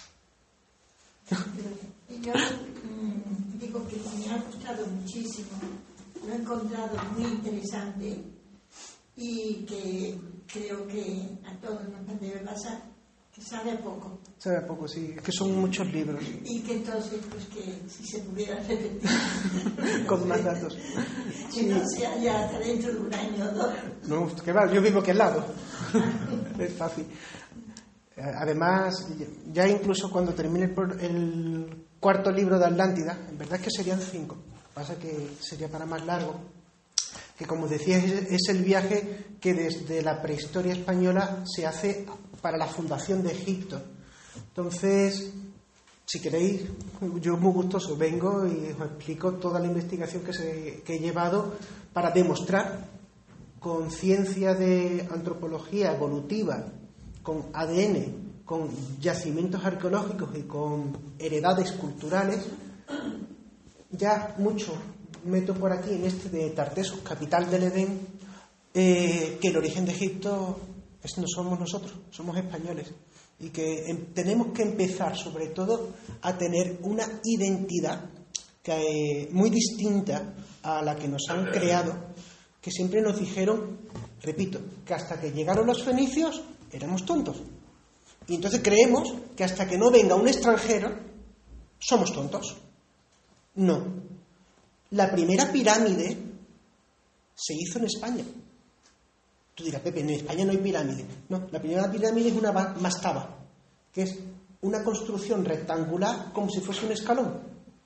Yo mmm, digo que me ha gustado muchísimo, lo he encontrado muy interesante y que creo que a todos nos debe pasar, que sabe a poco. Sabe a poco, sí, es que son muchos libros. Y que entonces, pues que si se pudiera repetir. Con más datos. Si no sea ya hasta dentro de un año o dos. No, que va, yo vivo aquí al lado. Es fácil. Además, ya incluso cuando termine el, el cuarto libro de Atlántida, en verdad es que serían cinco, pasa que sería para más largo, que como decía es el viaje que desde la prehistoria española se hace para la fundación de Egipto. Entonces, si queréis, yo muy gustoso vengo y os explico toda la investigación que, se, que he llevado para demostrar con ciencia de antropología evolutiva, con A D N, con yacimientos arqueológicos y con heredades culturales, ya mucho meto por aquí en este de Tartessos, capital del Edén, eh, que el origen de Egipto es, no somos nosotros, somos españoles, y que em, tenemos que empezar sobre todo a tener una identidad que, eh, muy distinta a la que nos han creado, que siempre nos dijeron, repito, que hasta que llegaron los fenicios éramos tontos, y entonces creemos que hasta que no venga un extranjero somos tontos. No. La primera pirámide se hizo en España. Tú dirás, Pepe, en España no hay pirámide. No, la primera pirámide es una mastaba, que es una construcción rectangular como si fuese un escalón.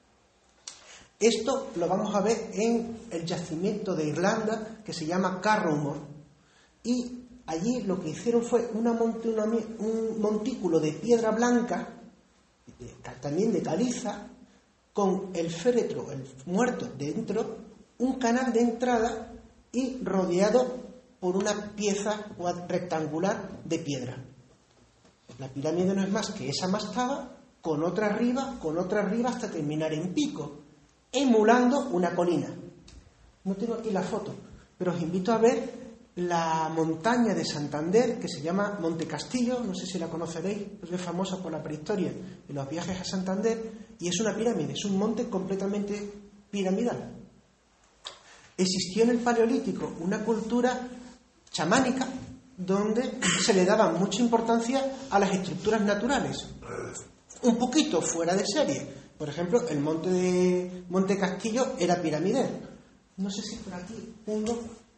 Esto lo vamos a ver en el yacimiento de Irlanda, que se llama Carrowmore. Y allí lo que hicieron fue una monte, una, un montículo de piedra blanca, también de caliza, con el féretro, el muerto dentro, un canal de entrada y rodeado por una pieza rectangular de piedra. La pirámide no es más que esa mastaba, con otra arriba, con otra arriba, hasta terminar en pico, emulando una colina. No tengo aquí la foto, pero os invito a ver la montaña de Santander, que se llama Monte Castillo, no sé si la conoceréis, es famosa por la prehistoria, en los viajes a Santander, y es una pirámide, es un monte completamente piramidal. Existió en el Paleolítico una cultura chamánica donde se le daba mucha importancia a las estructuras naturales, un poquito fuera de serie. Por ejemplo, el monte de Monte Castillo era piramidal. No sé si por aquí tengo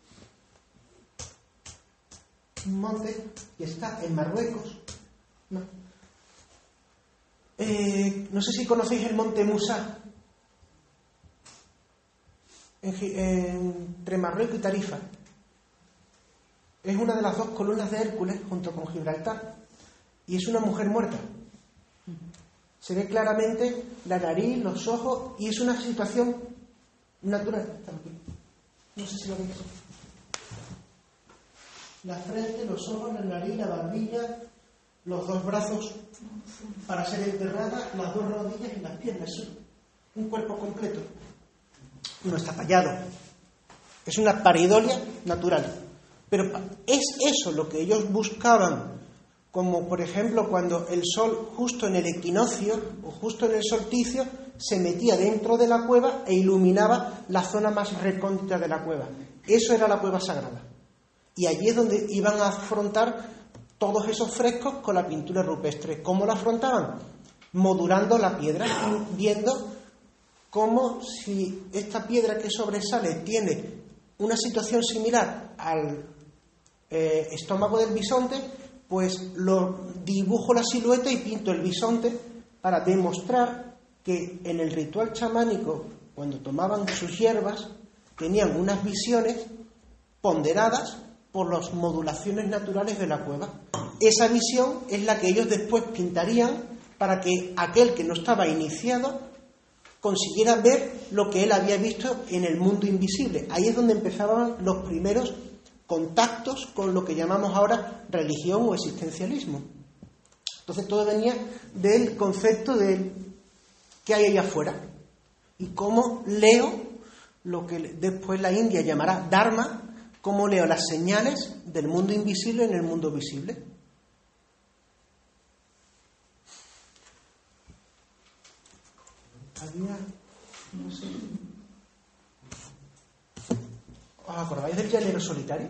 un monte que está en Marruecos. No. Eh, no sé si conocéis el monte Musa, en, en, entre Marruecos y Tarifa. Es una de las dos columnas de Hércules junto con Gibraltar, y es una mujer muerta. Se ve claramente la nariz, los ojos, y es una situación natural. No sé si lo veis. La frente, los ojos, la nariz, la barbilla, los dos brazos para ser enterrada, las dos rodillas y las piernas. Un cuerpo completo. No está tallado. Es una pareidolia natural. Pero es eso lo que ellos buscaban, como por ejemplo cuando el sol justo en el equinoccio o justo en el solsticio se metía dentro de la cueva e iluminaba la zona más recóndita de la cueva. Eso era la cueva sagrada. Y allí es donde iban a afrontar todos esos frescos con la pintura rupestre. ¿Cómo la afrontaban? Modulando la piedra, viendo cómo si esta piedra que sobresale tiene una situación similar al eh, estómago del bisonte, pues lo dibujo la silueta y pinto el bisonte para demostrar que en el ritual chamánico, cuando tomaban sus hierbas, tenían unas visiones ponderadas por las modulaciones naturales de la cueva. Esa visión es la que ellos después pintarían para que aquel que no estaba iniciado consiguiera ver lo que él había visto en el mundo invisible. Ahí es donde empezaban los primeros contactos con lo que llamamos ahora religión o existencialismo. Entonces todo venía del concepto de qué hay allá afuera y cómo leo lo que después la India llamará Dharma, cómo leo las señales del mundo invisible en el mundo visible. Había, no sé, ¿os acordáis del llanero solitario?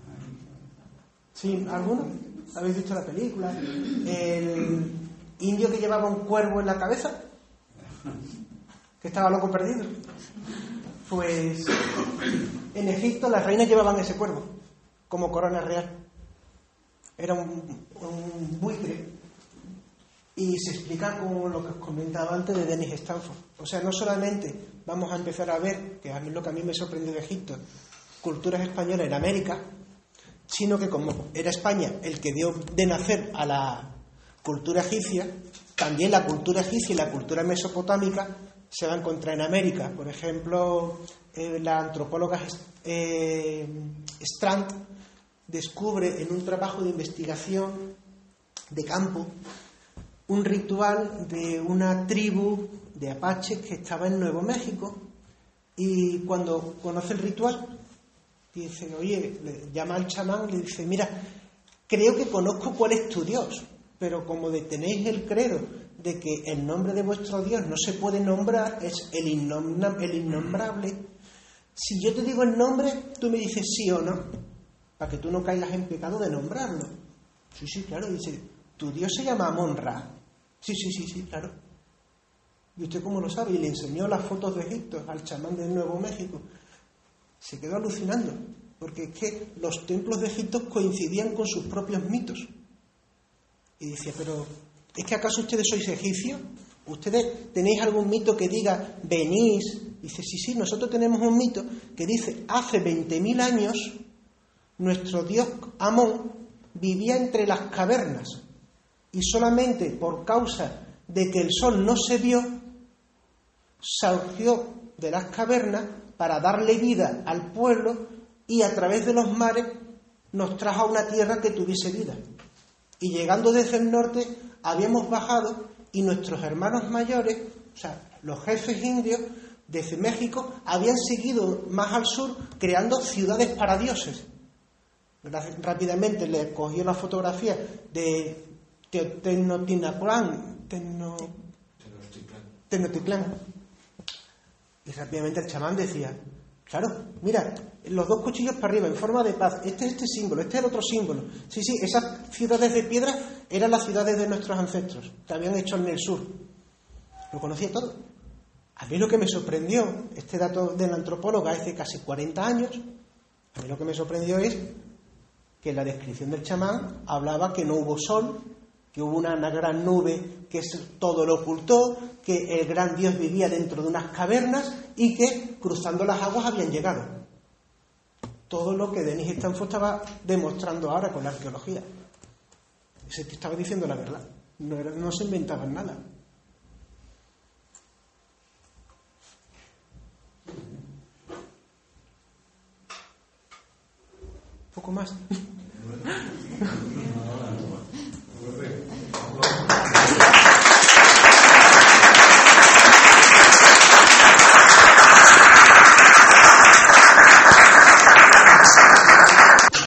¿Sí? ¿Alguno? ¿Habéis visto la película? El indio que llevaba un cuervo en la cabeza, que estaba loco perdido. Pues en Egipto las reinas llevaban ese cuervo como corona real. Era un, un buitre. Y se explica como lo que os comentaba antes de Dennis Stanford. O sea, no solamente vamos a empezar a ver, que a mí lo que a mí me sorprendió de Egipto, culturas españolas en América, sino que como era España el que dio de nacer a la cultura egipcia, también la cultura egipcia y la cultura mesopotámica se va a encontrar en América. Por ejemplo, eh, la antropóloga eh, Strand descubre en un trabajo de investigación de campo un ritual de una tribu de apaches que estaba en Nuevo México, y cuando conoce el ritual dice, oye, le llama al chamán y le dice, mira, creo que conozco cuál es tu Dios, pero como tenéis el credo de que el nombre de vuestro Dios no se puede nombrar, es el, innombra, el innombrable, si yo te digo el nombre, tú me dices sí o no, para que tú no caigas en pecado de nombrarlo. Sí, sí, claro, dice, tu Dios se llama Amon-Ra. Sí, sí, sí, sí, claro. ¿Y usted cómo lo sabe? Y le enseñó las fotos de Egipto al chamán de Nuevo México. Se quedó alucinando, porque es que los templos de Egipto coincidían con sus propios mitos. Y decía, pero ¿es que acaso ustedes sois egipcios? ¿Ustedes tenéis algún mito que diga, venís? Dice, sí, sí, nosotros tenemos un mito que dice, hace veinte mil años nuestro dios Amón vivía entre las cavernas y solamente por causa de que el sol no se vio, surgió de las cavernas para darle vida al pueblo y a través de los mares nos trajo a una tierra que tuviese vida. Y llegando desde el norte habíamos bajado y nuestros hermanos mayores, o sea, los jefes indios desde México, habían seguido más al sur creando ciudades para dioses. Rápidamente le cogió la fotografía de Tenochtitlán, Teno... Tenochtitlán. Y rápidamente el chamán decía, claro, mira, los dos cuchillos para arriba en forma de paz, este es este símbolo, este es el otro símbolo. Sí, sí, esas ciudades de piedra eran las ciudades de nuestros ancestros, que habían hecho en el sur. Lo conocía todo. A mí lo que me sorprendió, este dato de la antropóloga es de casi cuarenta años, a mí lo que me sorprendió es que la descripción del chamán hablaba que no hubo sol, que hubo una, una gran nube que todo lo ocultó, que el gran Dios vivía dentro de unas cavernas y que cruzando las aguas habían llegado. Todo lo que Denis Stanford estaba demostrando ahora con la arqueología. Ese que estaba diciendo la verdad, no, era, no se inventaban nada. Un poco más.